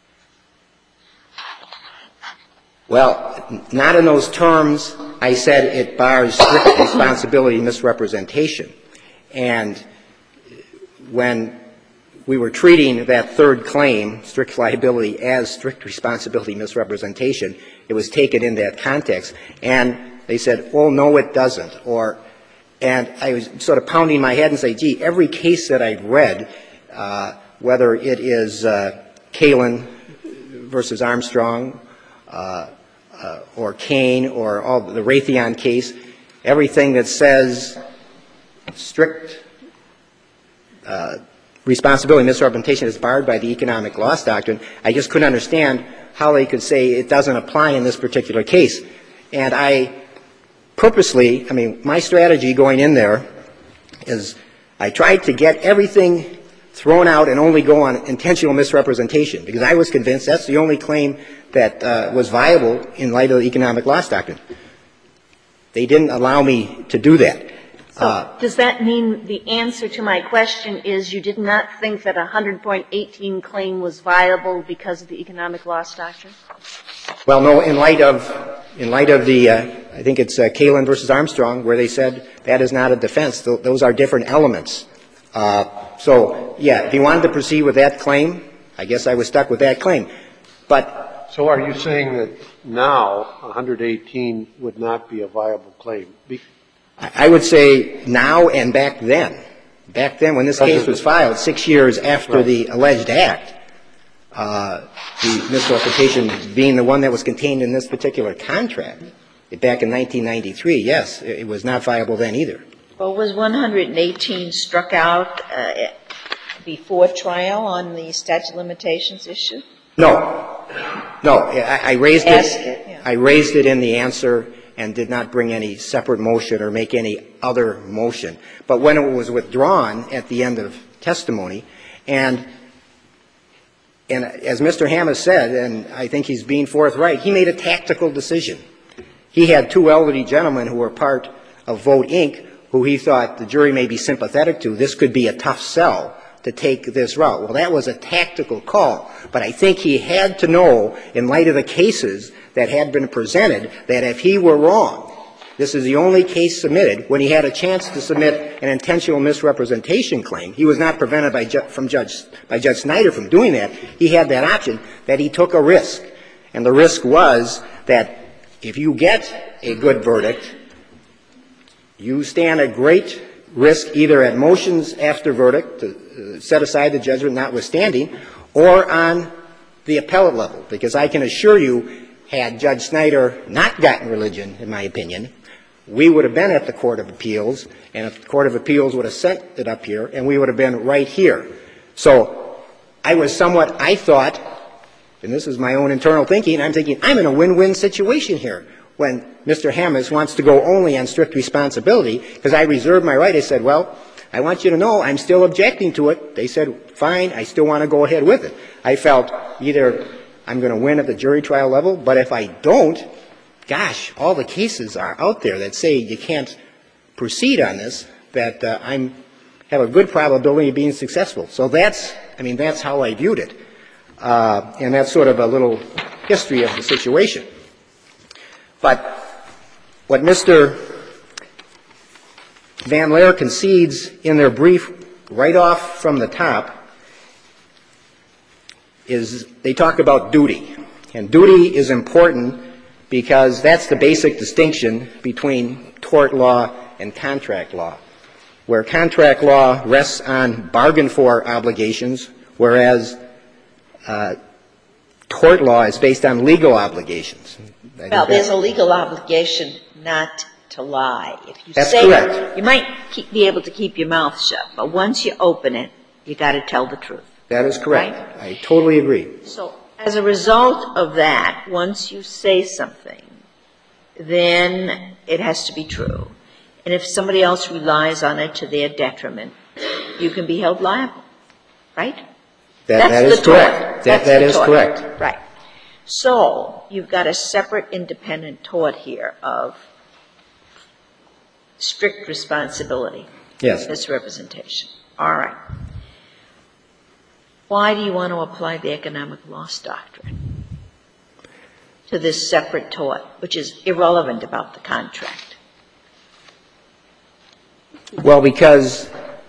F: Well, not in those terms. I said it bars strict responsibility misrepresentation. And when we were treating that third claim, strict liability, as strict responsibility misrepresentation, it was taken in that context. And they said, oh, no, it doesn't. And I was sort of pounding my head and saying, gee, every case that I've read, whether it is Kalin versus Armstrong or Kane or all the Raytheon case, everything that says strict responsibility misrepresentation is barred by the economic loss doctrine, I just couldn't understand how they could say it doesn't apply in this particular case. And I purposely, my strategy going in there is I tried to get everything thrown out and only go on intentional misrepresentation, because I was convinced that's the only claim that was viable in light of the economic loss doctrine. They didn't allow me to do that.
G: So does that mean the answer to my question is you did not think that a 100.18 claim was viable because of the economic loss doctrine?
F: Well, no, in light of the, I think it's Kalin versus Armstrong, where they said that is not a defense. Those are different elements. So, yeah, if you wanted to proceed with that claim, I guess I was stuck with that claim. But
D: so are you saying that now 118 would not be a viable claim?
F: I would say now and back then. Back then, when this case was filed, 6 years after the alleged act, the misrepresentation being the one that was contained in this particular contract, back in 1993, yes, it was not viable then either.
A: Well, was 118 struck out before trial on the statute of limitations issue?
F: No. No. I raised it in the answer and did not bring any separate motion or make any other motion. But when it was withdrawn at the end of testimony, and as Mr. Hammes said, and I think he's being forthright, he made a tactical decision. He had two elderly gentlemen who were part of Vote, Inc., who he thought the jury may be sympathetic to. This could be a tough sell to take this route. Well, that was a tactical call. But I think he had to know, in light of the cases that had been presented, that if he were wrong, this is the only case submitted, when he had a chance to submit an intentional misrepresentation claim, he was not prevented by Judge Snyder from doing that. He had that option, that he took a risk. And the risk was that if you get a good verdict, you stand a great risk either at motions after verdict, to set aside the judgment notwithstanding, or on the appellate level. Because I can assure you, had Judge Snyder not gotten religion, in my opinion, we would have been at the Court of Appeals, and if the Court of Appeals would have sent it up here, and we would have been right here. So I thought, and this is my own internal thinking, I'm thinking, I'm in a win-win situation here when Mr. Hammes wants to go only on strict responsibility, because I reserved my right. I said, well, I want you to know I'm still objecting to it. They said, fine, I still want to go ahead with it. I felt either I'm going to win at the jury trial level, but if I don't, gosh, all the cases are out there that say you can't proceed on this, that I have a good probability of being successful. So that's how I viewed it. And that's sort of a little history of the situation. But what Mr. Van Laer concedes in their brief right off from the top is they talk about duty. And duty is important because that's the basic distinction between tort law and contract law, where contract law rests on bargain-for obligations, whereas tort law is based on legal obligations.
A: Well, there's a legal obligation not to lie. If you
F: That's
A: say
F: correct.
A: it, you might be able to keep your mouth shut, but once you open it, you got to tell the truth.
F: That is correct.
A: Right?
F: I totally agree.
A: So as a result of that, once you say something, then it has to be true. And if somebody else relies on it to their detriment, you can be held liable. Right?
F: That is correct. That is correct.
A: Right. So you've got a separate independent tort here of strict responsibility.
F: Yes.
A: Misrepresentation. All right. Why do you want to apply the economic loss doctrine to this separate tort, which is irrelevant about the contract?
F: Well, because,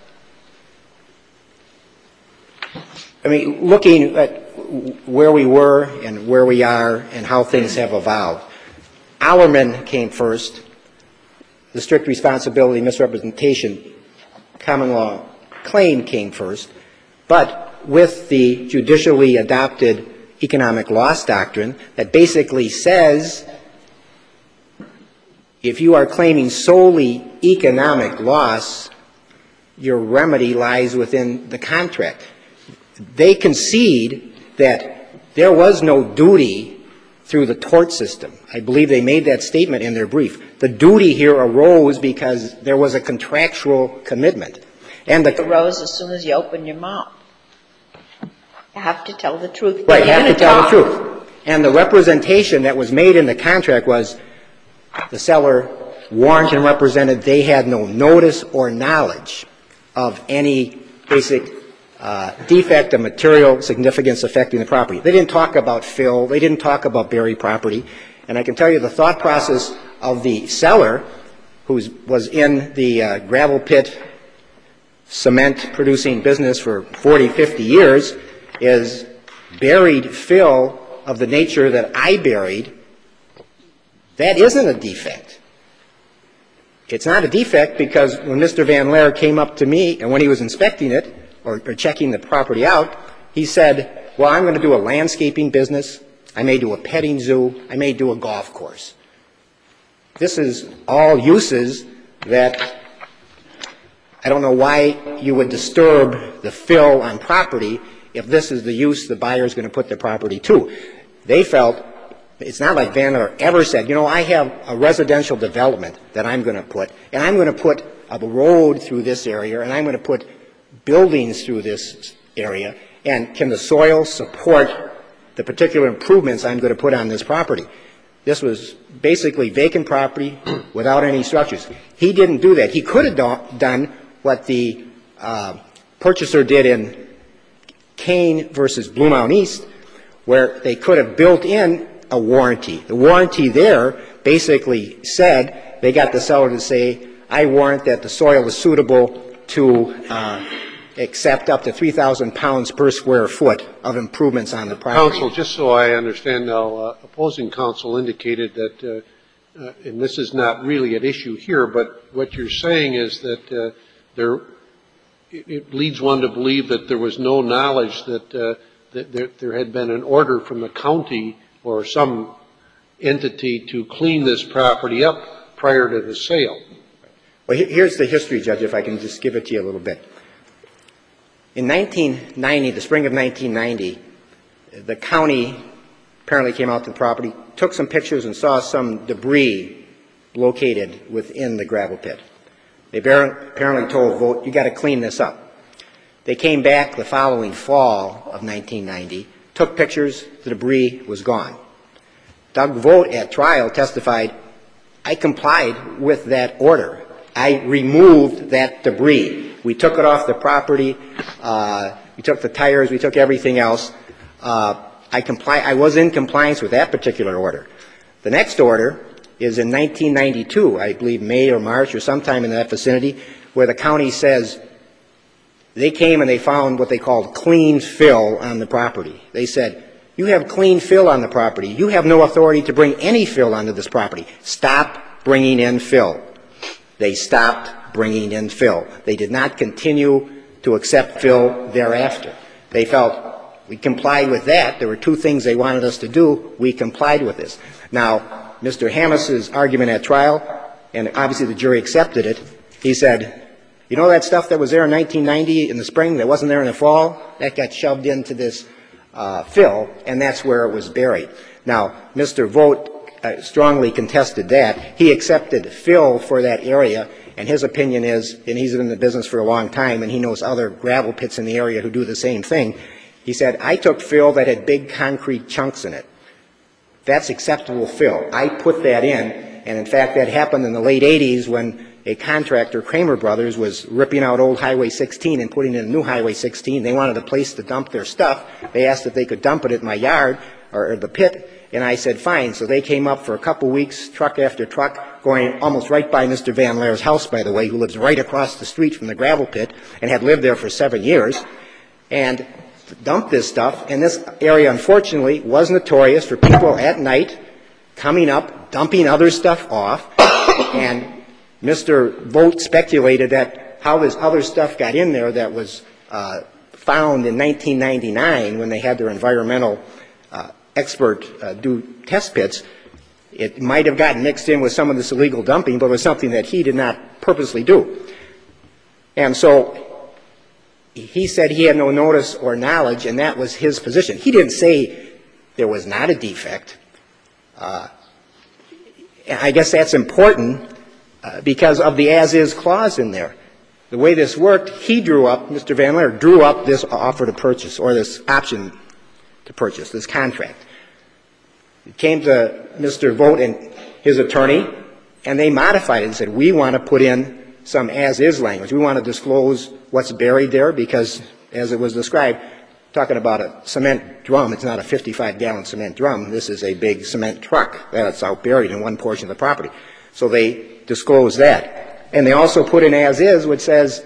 F: looking at where we were and where we are and how things have evolved, Allerman came first. The strict responsibility misrepresentation common law claim came first. But with the judicially adopted economic loss doctrine that basically says if you are claiming solely economic loss, your remedy lies within the contract. They concede that there was no duty through the tort system. I believe they made that statement in their brief. The duty here arose because there was a contractual commitment. And it
A: arose as soon as you open your mouth. You have to tell the truth.
F: Right, you have to tell the truth. And the representation that was made in the contract was the seller warned and represented they had no notice or knowledge of any basic defect of material significance affecting the property. They didn't talk about fill. They didn't talk about buried property. And I can tell you the thought process of the seller, who was in the gravel pit cement producing business for 40, 50 years, is buried fill of the nature that I buried. That isn't a defect. It's not a defect because when Mr. Van Laer came up to me and when he was inspecting it or checking the property out, he said, well, I'm going to do a landscaping business. I may do a petting zoo. I may do a golf course. This is all uses that I don't know why you would disturb the fill on property if this is the use the buyer is going to put the property to. They felt, it's not like Van Laer ever said, I have a residential development that I'm going to put, and I'm going to put a road through this area, and I'm going to put buildings through this area, and can the soil support the particular improvements I'm going to put on this property? This was basically vacant property without any structures. He didn't do that. He could have done what the purchaser did in Kane versus Blue Mountain East, where they could have built in a warranty. The warranty there basically said they got the seller to say, I warrant that the soil is suitable to accept up to 3,000 pounds per square foot of improvements on the property.
D: Counsel, just so I understand now, opposing counsel indicated that, and this is not really at issue here, but what you're saying is that it leads one to believe that there was no knowledge that there had been an order from the county or some entity to clean this property up prior to the sale.
F: Well, here's the history, Judge, if I can just give it to you a little bit. In 1990, the spring of 1990, the county apparently came out to the property, took some pictures and saw some debris located within the gravel pit. They apparently told Vogt, you got to clean this up. They came back the following fall of 1990, took pictures, the debris was gone. Doug Vogt at trial testified, I complied with that order. I removed that debris. We took it off the property. We took the tires. We took everything else. I was in compliance with that particular order. The next order is in 1992, I believe May or March or sometime in that vicinity, where the county says they came and they found what they called clean fill on the property. They said, you have clean fill on the property. You have no authority to bring any fill onto this property. Stop bringing in fill. They stopped bringing in fill. They did not continue to accept fill thereafter. They felt, we complied with that. There were two things they wanted us to do. We complied with this. Now, Mr. Hammis's argument at trial, and obviously the jury accepted it, he said, you know that stuff that was there in 1990 in the spring that wasn't there in the fall? That got shoved into this fill, and that's where it was buried. Now, Mr. Vogt strongly contested that. He accepted fill for that area, and his opinion is, and he's been in the business for a long time, and he knows other gravel pits in the area who do the same thing. He said, I took fill that had big concrete chunks in it. That's acceptable fill. I put that in, and in fact that happened in the late 80s when a contractor, Kramer Brothers, was ripping out old Highway 16 and putting in a new Highway 16. They wanted a place to dump their stuff. They asked if they could dump it at my yard or the pit, and I said fine. So they came up for a couple weeks, truck after truck, going almost right by Mr. Van Laer's house, by the way, who lives right across the street from the gravel pit and had lived there for 7 years, and dumped this stuff. And this area, unfortunately, was notorious for people at night coming up, dumping other stuff off, and Mr. Vogt speculated that how this other stuff got in there that was found in 1999 when they had their environmental expert do test pits. It might have gotten mixed in with some of this illegal dumping, but it was something that he did not purposely do. And so he said he had no notice or knowledge, and that was his position. He didn't say there was not a defect. I guess that's important because of the as-is clause in there. The way this worked, he drew up, Mr. Van Laer drew up this offer to purchase, or this option to purchase, this contract. It came to Mr. Vogt and his attorney, and they modified it and said, we want to put in some as-is language. We want to disclose what's buried there because, as it was described, talking about a cement drum, it's not a 55-gallon cement drum. This is a big cement truck that's out buried in one portion of the property. So they disclosed that. And they also put in as-is, which says,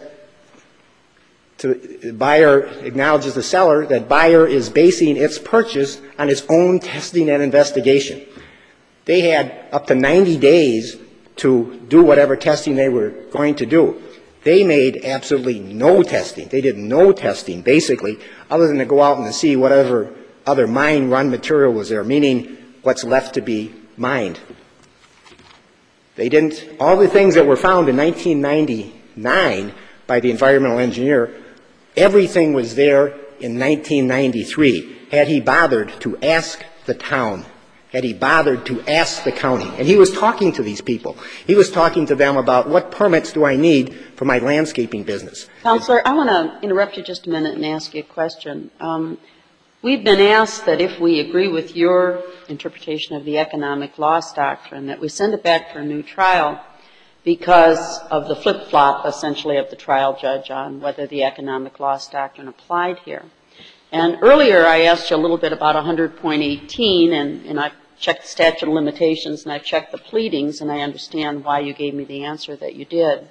F: the buyer acknowledges the seller that buyer is basing its purchase on its own testing and investigation. They had up to 90 days to do whatever testing they were going to do. They made absolutely no testing. They did no testing, basically, other than to go out and to see whatever other mine-run material was there, meaning what's left to be mined. They didn't, all the things that were found in 1999 by the environmental engineer, everything was there in 1993. Had he bothered to ask the town, had he bothered to ask the county, and he was talking to these people. He was talking to them about what permits do I need for my landscaping business.
C: Counselor, I want to interrupt you just a minute and ask you a question. We've been asked that if we agree with your interpretation of the economic loss doctrine, that we send it back for a new trial because of the flip-flop, essentially, of the trial judge on whether the economic loss doctrine applied here. And earlier I asked you a little bit about 100.18, and I've checked the statute of limitations and I've checked the pleadings, and I understand why you gave me the answer that you did.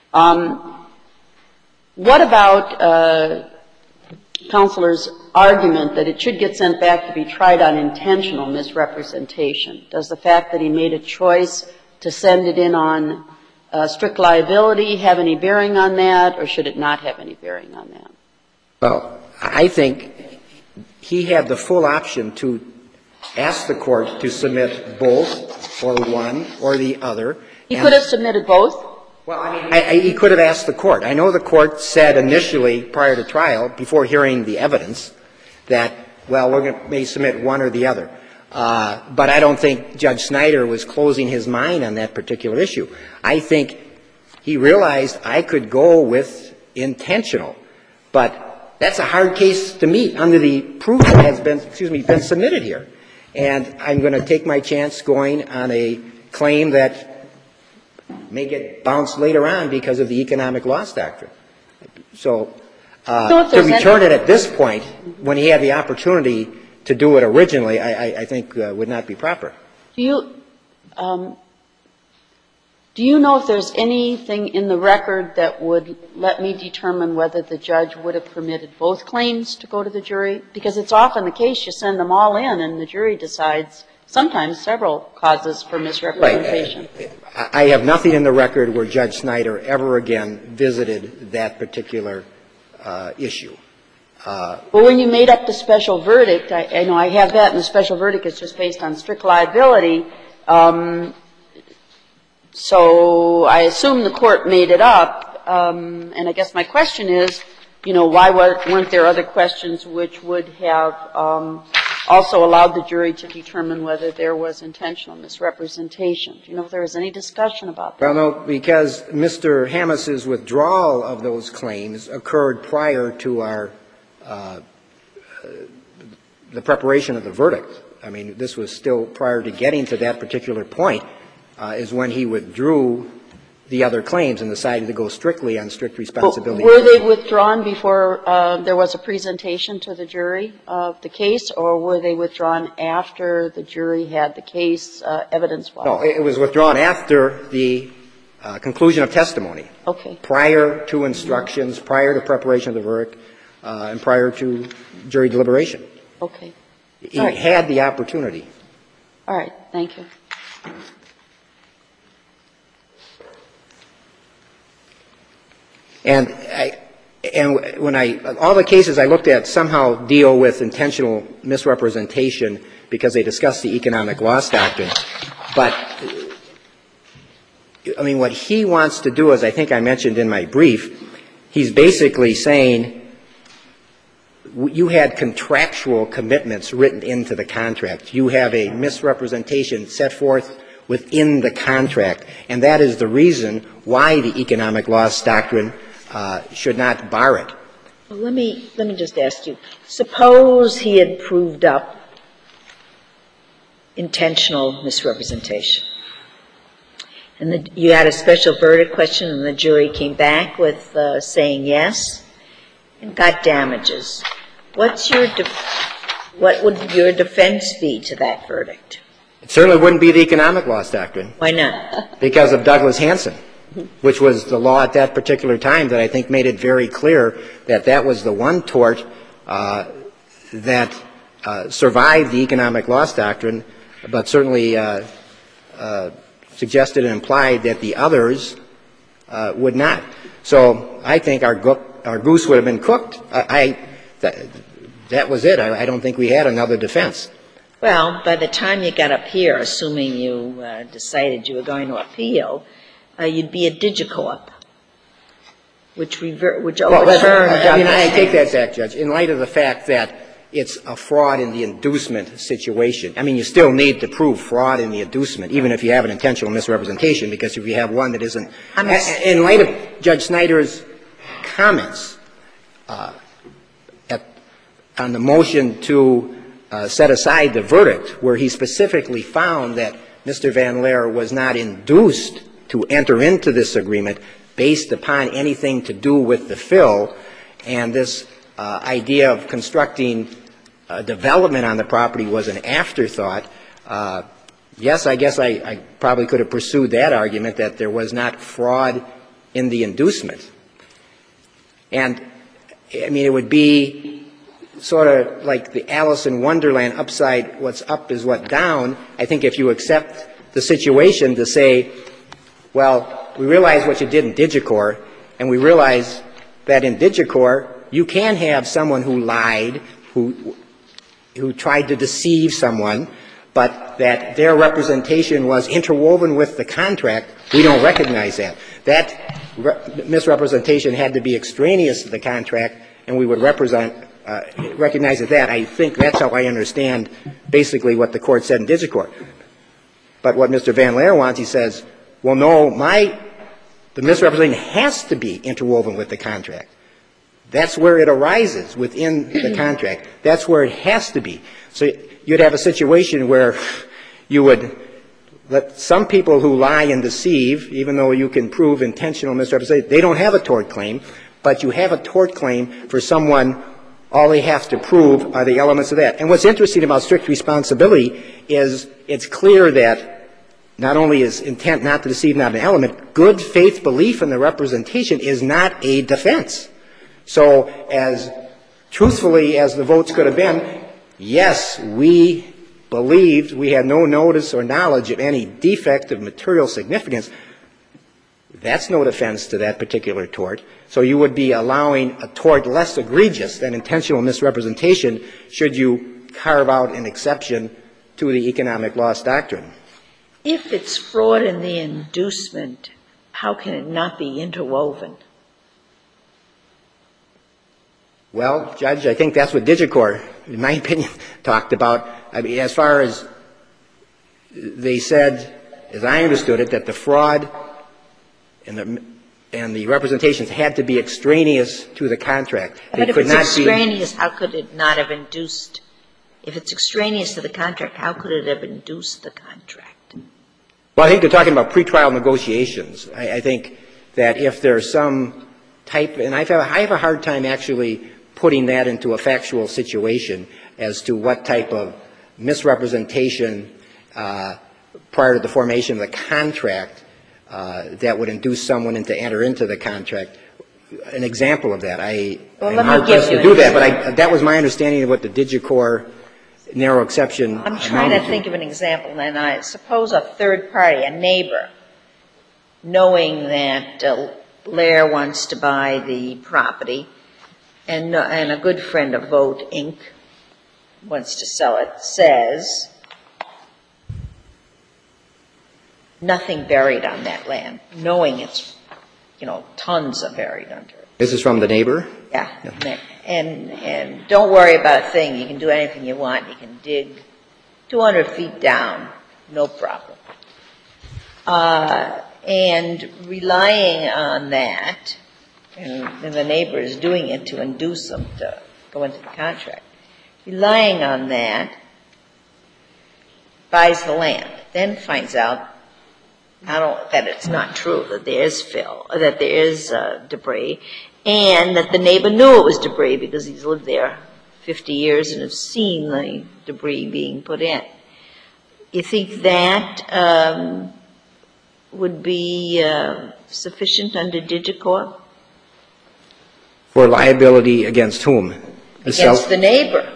C: What about Counselor's argument that it should get sent back to be tried on intentional misrepresentation? Does the fact that he made a choice to send it in on strict liability have any bearing on that, or should it not have any bearing on that?
F: Well, I think he had the full option to ask the court to submit both or one or the other,
C: He could have submitted both?
F: Well, I mean, he could have asked the court. I know the court said initially, prior to trial, before hearing the evidence, that, well, may submit one or the other. But I don't think Judge Snyder was closing his mind on that particular issue. I think he realized I could go with intentional. But that's a hard case to meet under the proof that has been submitted here. And I'm going to take my chance going on a claim that may get bounced later on because of the economic loss doctrine. So to return it at this point, when he had the opportunity to do it originally, I think would not be proper.
C: Do you know if there's anything in the record that would let me determine whether the judge would have permitted both claims to go to the jury? Because it's often the case you send them all in and the jury decides sometimes several causes for misrepresentation.
F: Right. I have nothing in the record where Judge Snyder ever again visited that particular issue.
C: Well, when you made up the special verdict, I know I have that, and the special verdict is just based on strict liability. So I assume the court made it up. And I guess my question is, you know, why weren't there other questions which would have also allowed the jury to determine whether there was intentional misrepresentation? Do you know if there was any discussion about that?
F: Well, no, because Mr. Hammas's withdrawal of those claims occurred prior to our the preparation of the verdict. I mean, this was still prior to getting to that particular point is when he withdrew the other claims and decided to go strictly on strict responsibility.
C: Were they withdrawn before there was a presentation to the jury of the case, or were they withdrawn after the jury had the case evidence-wise?
F: No, it was withdrawn after the conclusion of testimony.
C: Okay.
F: Prior to instructions, prior to preparation of the verdict, and prior to jury deliberation.
C: Okay.
F: He had the opportunity.
C: All right. Thank you.
F: And when all the cases I looked at somehow deal with intentional misrepresentation because they discuss the economic loss doctrine. But, I mean, what he wants to do, as I think I mentioned in my brief, he's basically saying you had contractual commitments written into the contract. You have a misrepresentation set forth within the contract. And that is the reason why the economic loss doctrine should not bar it.
A: Well, let me just ask you. Suppose he had proved up intentional misrepresentation. And you had a special verdict question and the jury came back with saying yes and got damages. What would your defense be to that verdict?
F: It certainly wouldn't be the economic loss doctrine.
A: Why not?
F: Because of Douglas Hanson, which was the law at that particular time that I think made it very clear that that was the one tort that survived the economic loss doctrine, but certainly suggested and implied that the others would not. So I think our goose would have been cooked. That was it. I don't think we had another defense.
A: Well, by the time you got up here, assuming you decided you were going to appeal, you'd be a DigiCorp, which overturned.
F: I mean, I take that back, Judge. In light of the fact that it's a fraud in the inducement situation, I mean, you still need to prove fraud in the inducement, even if you have an intentional misrepresentation, because if you have one that isn't. In light of Judge Snyder's comments on the motion to set aside the verdict, where he specifically found that Mr. Van Laer was not induced to enter into this agreement based upon anything to do with the fill, and this idea of constructing development on the property was an afterthought, yes, I guess I probably could have pursued that argument that there was not fraud in the inducement. And, I mean, it would be sort of like the Alice in Wonderland upside, what's up is what down. I think if you accept the situation to say, well, we realize what you did in DigiCorp, and we realize that in DigiCorp you can have someone who lied, who tried to deceive someone, but that their representation was interwoven with the contract, we don't recognize that. That misrepresentation had to be extraneous to the contract, and we would recognize that. I think that's how I understand basically what the Court said in DigiCorp. But what Mr. Van Laer wants, he says, well, no, the misrepresentation has to be interwoven with the contract. That's where it arises, within the contract. That's where it has to be. So you'd have a situation where you would let some people who lie and deceive, even though you can prove intentional misrepresentation, they don't have a tort claim, but you have a tort claim for someone, all they have to prove are the elements of that. And what's interesting about strict responsibility is it's clear that not only is intent not to deceive not an element, good faith belief in the representation is not a defense. So as truthfully as the votes could have been, yes, we believed we had no notice or knowledge of any defect of material significance. That's no defense to that particular tort. So you would be allowing a tort less egregious than intentional misrepresentation should you carve out an exception to the economic loss doctrine.
A: If it's fraud in the inducement, how can it not be interwoven?
F: Well, Judge, I think that's what DigiCorp, in my opinion, talked about. I mean, as far as they said, as I understood it, that the fraud and the representations had to be extraneous to the contract.
A: But if it's extraneous, how could it not have induced? If it's extraneous to the contract, how could it have induced the contract?
F: Well, I think they're talking about pretrial negotiations. I think that if there's some type, and I have a hard time actually putting that into a factual situation as to what type of misrepresentation prior to the formation of the contract that would induce someone to enter into the contract. An example of that. I'm hard pressed to do that, but that was my understanding of what the DigiCorp narrow exception
A: I'm trying to think of an example, and I suppose a third party, a neighbor, knowing that Lair wants to buy the property, and a good friend of Vote, Inc. wants to sell it, says nothing buried on that land, knowing it's, tons are buried under it.
F: This is from the neighbor?
A: Yeah. And don't worry about a thing. You can do anything you want. You can dig 200 feet down, no problem. And relying on that, and the neighbor is doing it to induce them to go into the contract, relying on that, buys the land, then finds out that it's not true, that there is fill, that there is debris, and that the neighbor knew it was debris because he's lived there 50 years and has seen the debris being put in. You think that would be sufficient under DigiCorp?
F: For liability against whom?
A: Against the neighbor.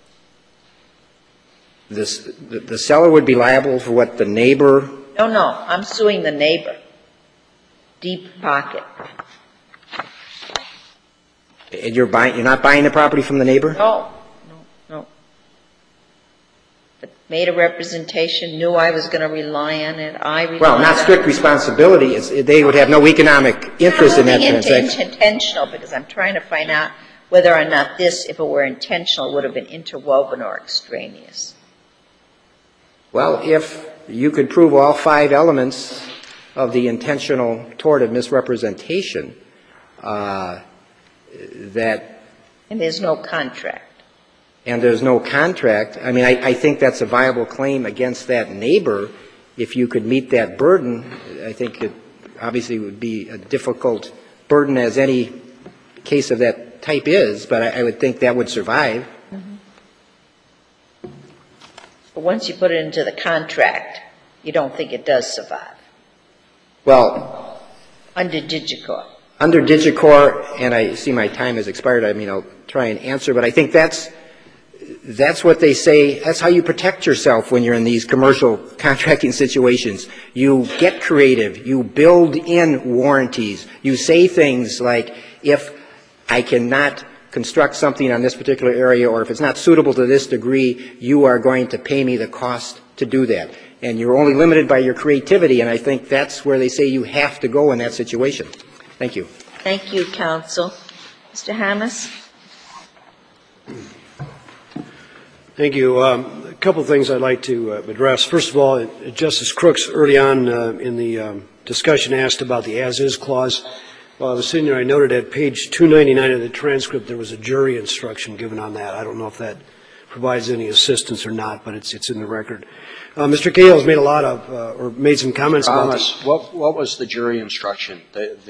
F: The seller would be liable for what the neighbor?
A: No, I'm suing the neighbor. Deep pocket.
F: And you're not buying the property from the neighbor?
A: No. But made a representation, knew I was going to rely on it.
F: Well, not strict responsibility. They would have no economic interest in that transaction.
A: It's intentional, because I'm trying to find out whether or not this, if it were intentional, would have been interwoven or extraneous.
F: Well, if you could prove all 5 elements of the intentional tort of misrepresentation, that...
A: And there's no contract.
F: And there's no contract. I mean, I think that's a viable claim against that neighbor. If you could meet that burden, I think it obviously would be a difficult burden, as any case of that type is, but I would think that would survive.
A: But once you put it into the contract, you don't think it does survive?
F: Well...
A: Under DigiCorp.
F: Under DigiCorp, and I see my time has expired, I mean, I'll try and answer, but I think that's what they say. That's how you protect yourself when you're in these commercial contracting situations. You get creative. You build in warranties. You say things like, if I cannot construct something on this particular area, or if it's not suitable to this degree, you are going to pay me the cost to do that. And you're only limited by your creativity, and I think that's where they say you have to go in that situation. Thank you.
A: Thank you, counsel. Mr. Hammes?
B: Thank you. A couple of things I'd like to address. First of all, Justice Crooks early on in the discussion asked about the as-is clause. While I was sitting there, I noted at page 299 of the transcript there was a jury instruction given on that. I don't know if that provides any assistance or not, but it's in the record. Mr. Cahill's made a lot of, or made some comments about this.
E: What was the jury instruction?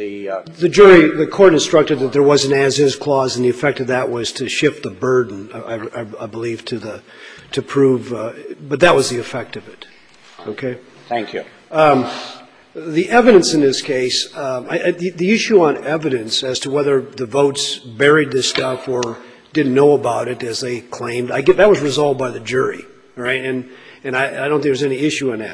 B: The court instructed that there was an as-is clause, and the effect of that was to shift the burden, I believe, to prove, but that was the effect of it. Okay?
E: Thank you.
B: The evidence in this case, the issue on evidence as to whether the votes buried this stuff or didn't know about it, as they claimed, that was resolved by the jury, all right? And I don't think there's any issue on that.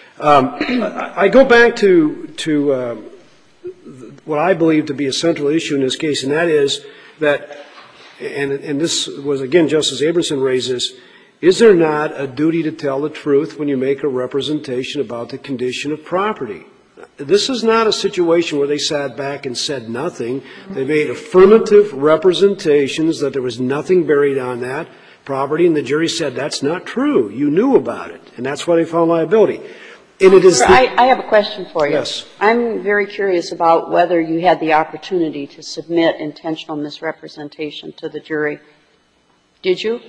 B: I go back to what I believe to be a central issue in this case, and that is that, and this was, again, Justice Abramson raises, is there not a duty to tell the truth when you make a representation about the condition of property? This is not a situation where they sat back and said nothing. They made affirmative representations that there was nothing buried on that property, and the jury said that's not true. You knew about it, and that's why they found liability. And it is
C: I have a question for you.
B: Yes.
C: I'm very curious about whether you had the opportunity to submit intentional misrepresentation to the jury. Did you?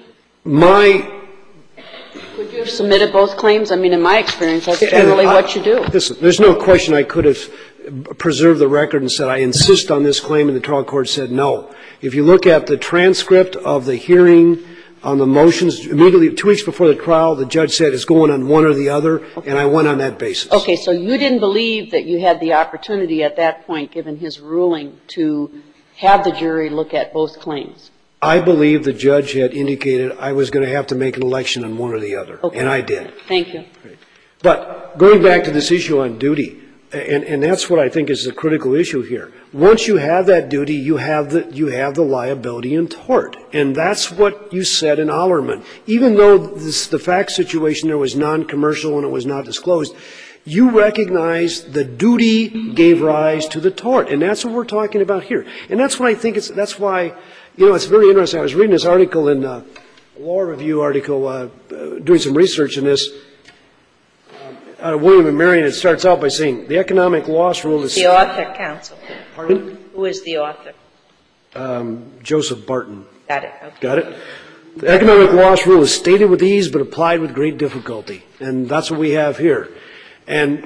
C: Could you have submitted both claims? I mean, in my experience, that's generally what you do.
B: Listen, there's no question I could have preserved the record and said I insist on this claim, and the trial court said no. If you look at the transcript of the hearing on the motions, immediately 2 weeks before the trial, the judge said it's going on one or the other, and I went on that basis.
C: Okay, so you didn't believe that you had the opportunity at that point, given his ruling, to have the jury look at both claims?
B: I believe the judge had indicated I was going to have to make an election on one or the other, and I did.
C: Thank you.
B: But going back to this issue on duty, and that's what I think is the critical issue here. Once you have that duty, you have the liability in tort, and that's what you said in Allerman. Even though the fact situation there was non-commercial and it was not disclosed, you recognize the duty gave rise to the tort, and that's what we're talking about here. And that's what I think that's why, it's very interesting. I was reading this article in a law review article, doing some research in this, out of William and Marion. It starts out by saying the economic loss rule is...
A: The author, counsel.
B: Pardon?
A: Who is the author?
B: Joseph Barton.
A: Got it. Okay.
B: Got it? The economic loss rule is stated with ease but applied with great difficulty, and that's what we have here. And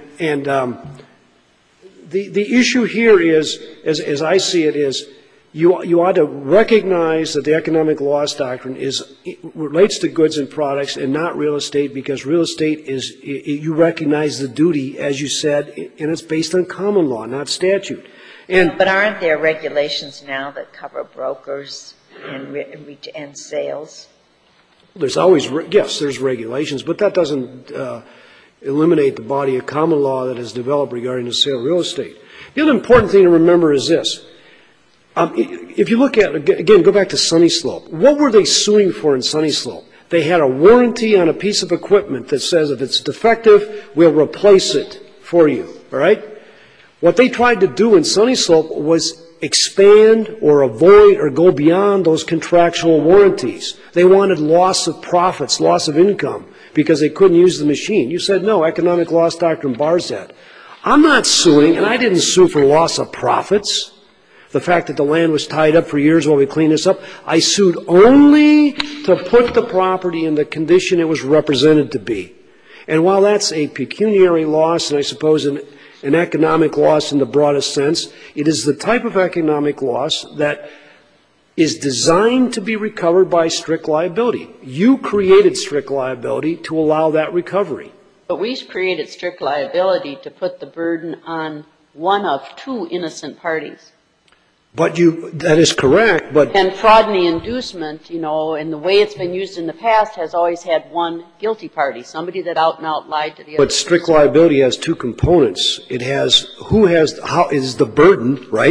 B: the issue here is, as I see it, is you ought to recognize that the economic loss doctrine relates to goods and products and not real estate, because real estate is, you recognize the duty, as you said, and it's based on common law, not statute.
A: But aren't there regulations now that cover brokers and sales?
B: There's always, yes, there's regulations, but that doesn't eliminate the body of common law that is developed regarding the sale of real estate. The other important thing to remember is this. If you look at, again, go back to Sunny Slope. What were they suing for in Sunny Slope? They had a warranty on a piece of equipment that says if it's defective, we'll replace it for you, all right? What they tried to do in Sunny Slope was expand or avoid or go beyond those contractual warranties. They wanted loss of profits, loss of income, because they couldn't use the machine. You said, no, economic loss doctrine bars that. I'm not suing, and I didn't sue for loss of profits. The fact that the land was tied up for years while we cleaned this up. I sued only to put the property in the condition it was represented to be. And while that's a pecuniary loss, and I suppose an economic loss in the broadest sense, it is the type of economic loss that is designed to be recovered by strict liability. You created strict liability to allow that recovery.
C: But we created strict liability to put the burden on one of two innocent parties.
B: But that is correct, but...
C: And fraud and inducement, and the way it's been used in the past has always had one guilty party, somebody that out and out lied to the other.
B: But strict liability has two components. It has how is the burden, right?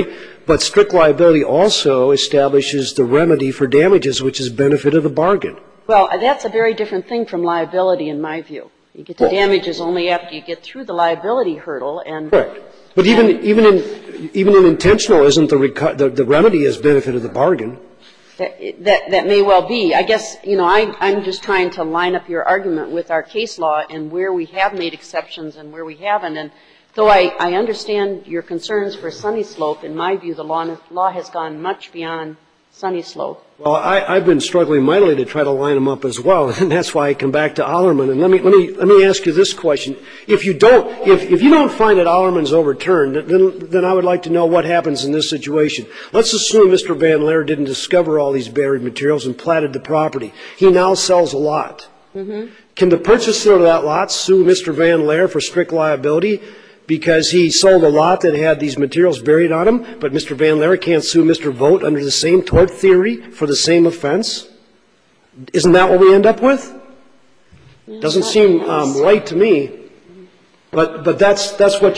B: But strict liability also establishes the remedy for damages, which is benefit of the bargain.
C: Well, that's a very different thing from liability in my view. You get to damages only after you get through the liability hurdle and.
B: Correct. But even in intentional, isn't the remedy is benefit of the bargain?
C: That may well be. I guess, I'm just trying to line up your argument with our case law and where we have made exceptions and where we haven't. And though I understand your concerns for Sunny Slope, in my view, the law has gone much beyond Sunny Slope.
B: Well, I've been struggling mightily to try to line them up as well, and that's why I come back to Ollerman. And let me ask you this question: if you don't find that Ollerman's overturned, then I would like to know what happens in this situation. Let's assume Mr. Van Laer didn't discover all these buried materials and platted the property. He now sells a lot. Mm-hmm. Can the purchaser of that lot sue Mr. Van Laer for strict liability because he sold a lot that had these materials buried on him, but Mr. Van Laer can't sue Mr. Vogt under the same tort theory for the same offense? Isn't that what we end up with? Doesn't seem right to me. But that's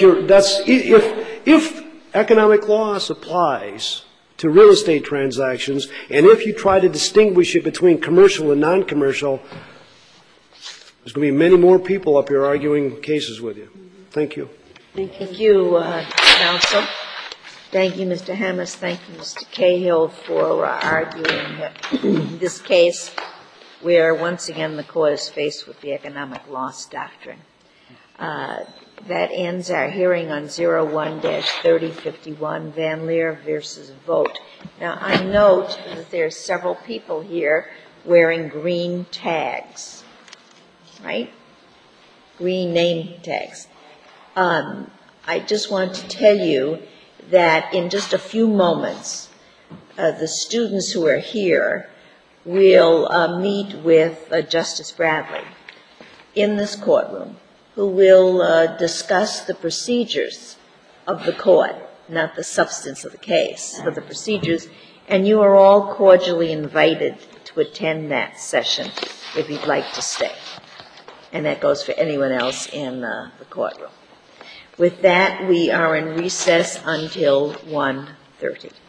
B: if economic loss applies to real estate transactions, and if you try to distinguish it between commercial and non-commercial, there's going to be many more people up here arguing cases with you. Thank you.
A: Thank you, counsel. Thank you, Mr. Hammes. Thank you, Mr. Cahill, for arguing this case where, once again, the court is faced with the economic loss doctrine. That ends our hearing on 01-3051, Van Laer versus Vogt. Now, I note that there are several people here wearing green tags, right? Green name tags. I just want to tell you that in just a few moments, the students who are here will meet with Justice Bradley in this courtroom, who will discuss the procedures of the court, not the substance of the case, but the procedures, and you are all cordially invited to attend that session if you'd like to stay. And that goes for anyone else in the courtroom. With that, we are in recess until 1:30.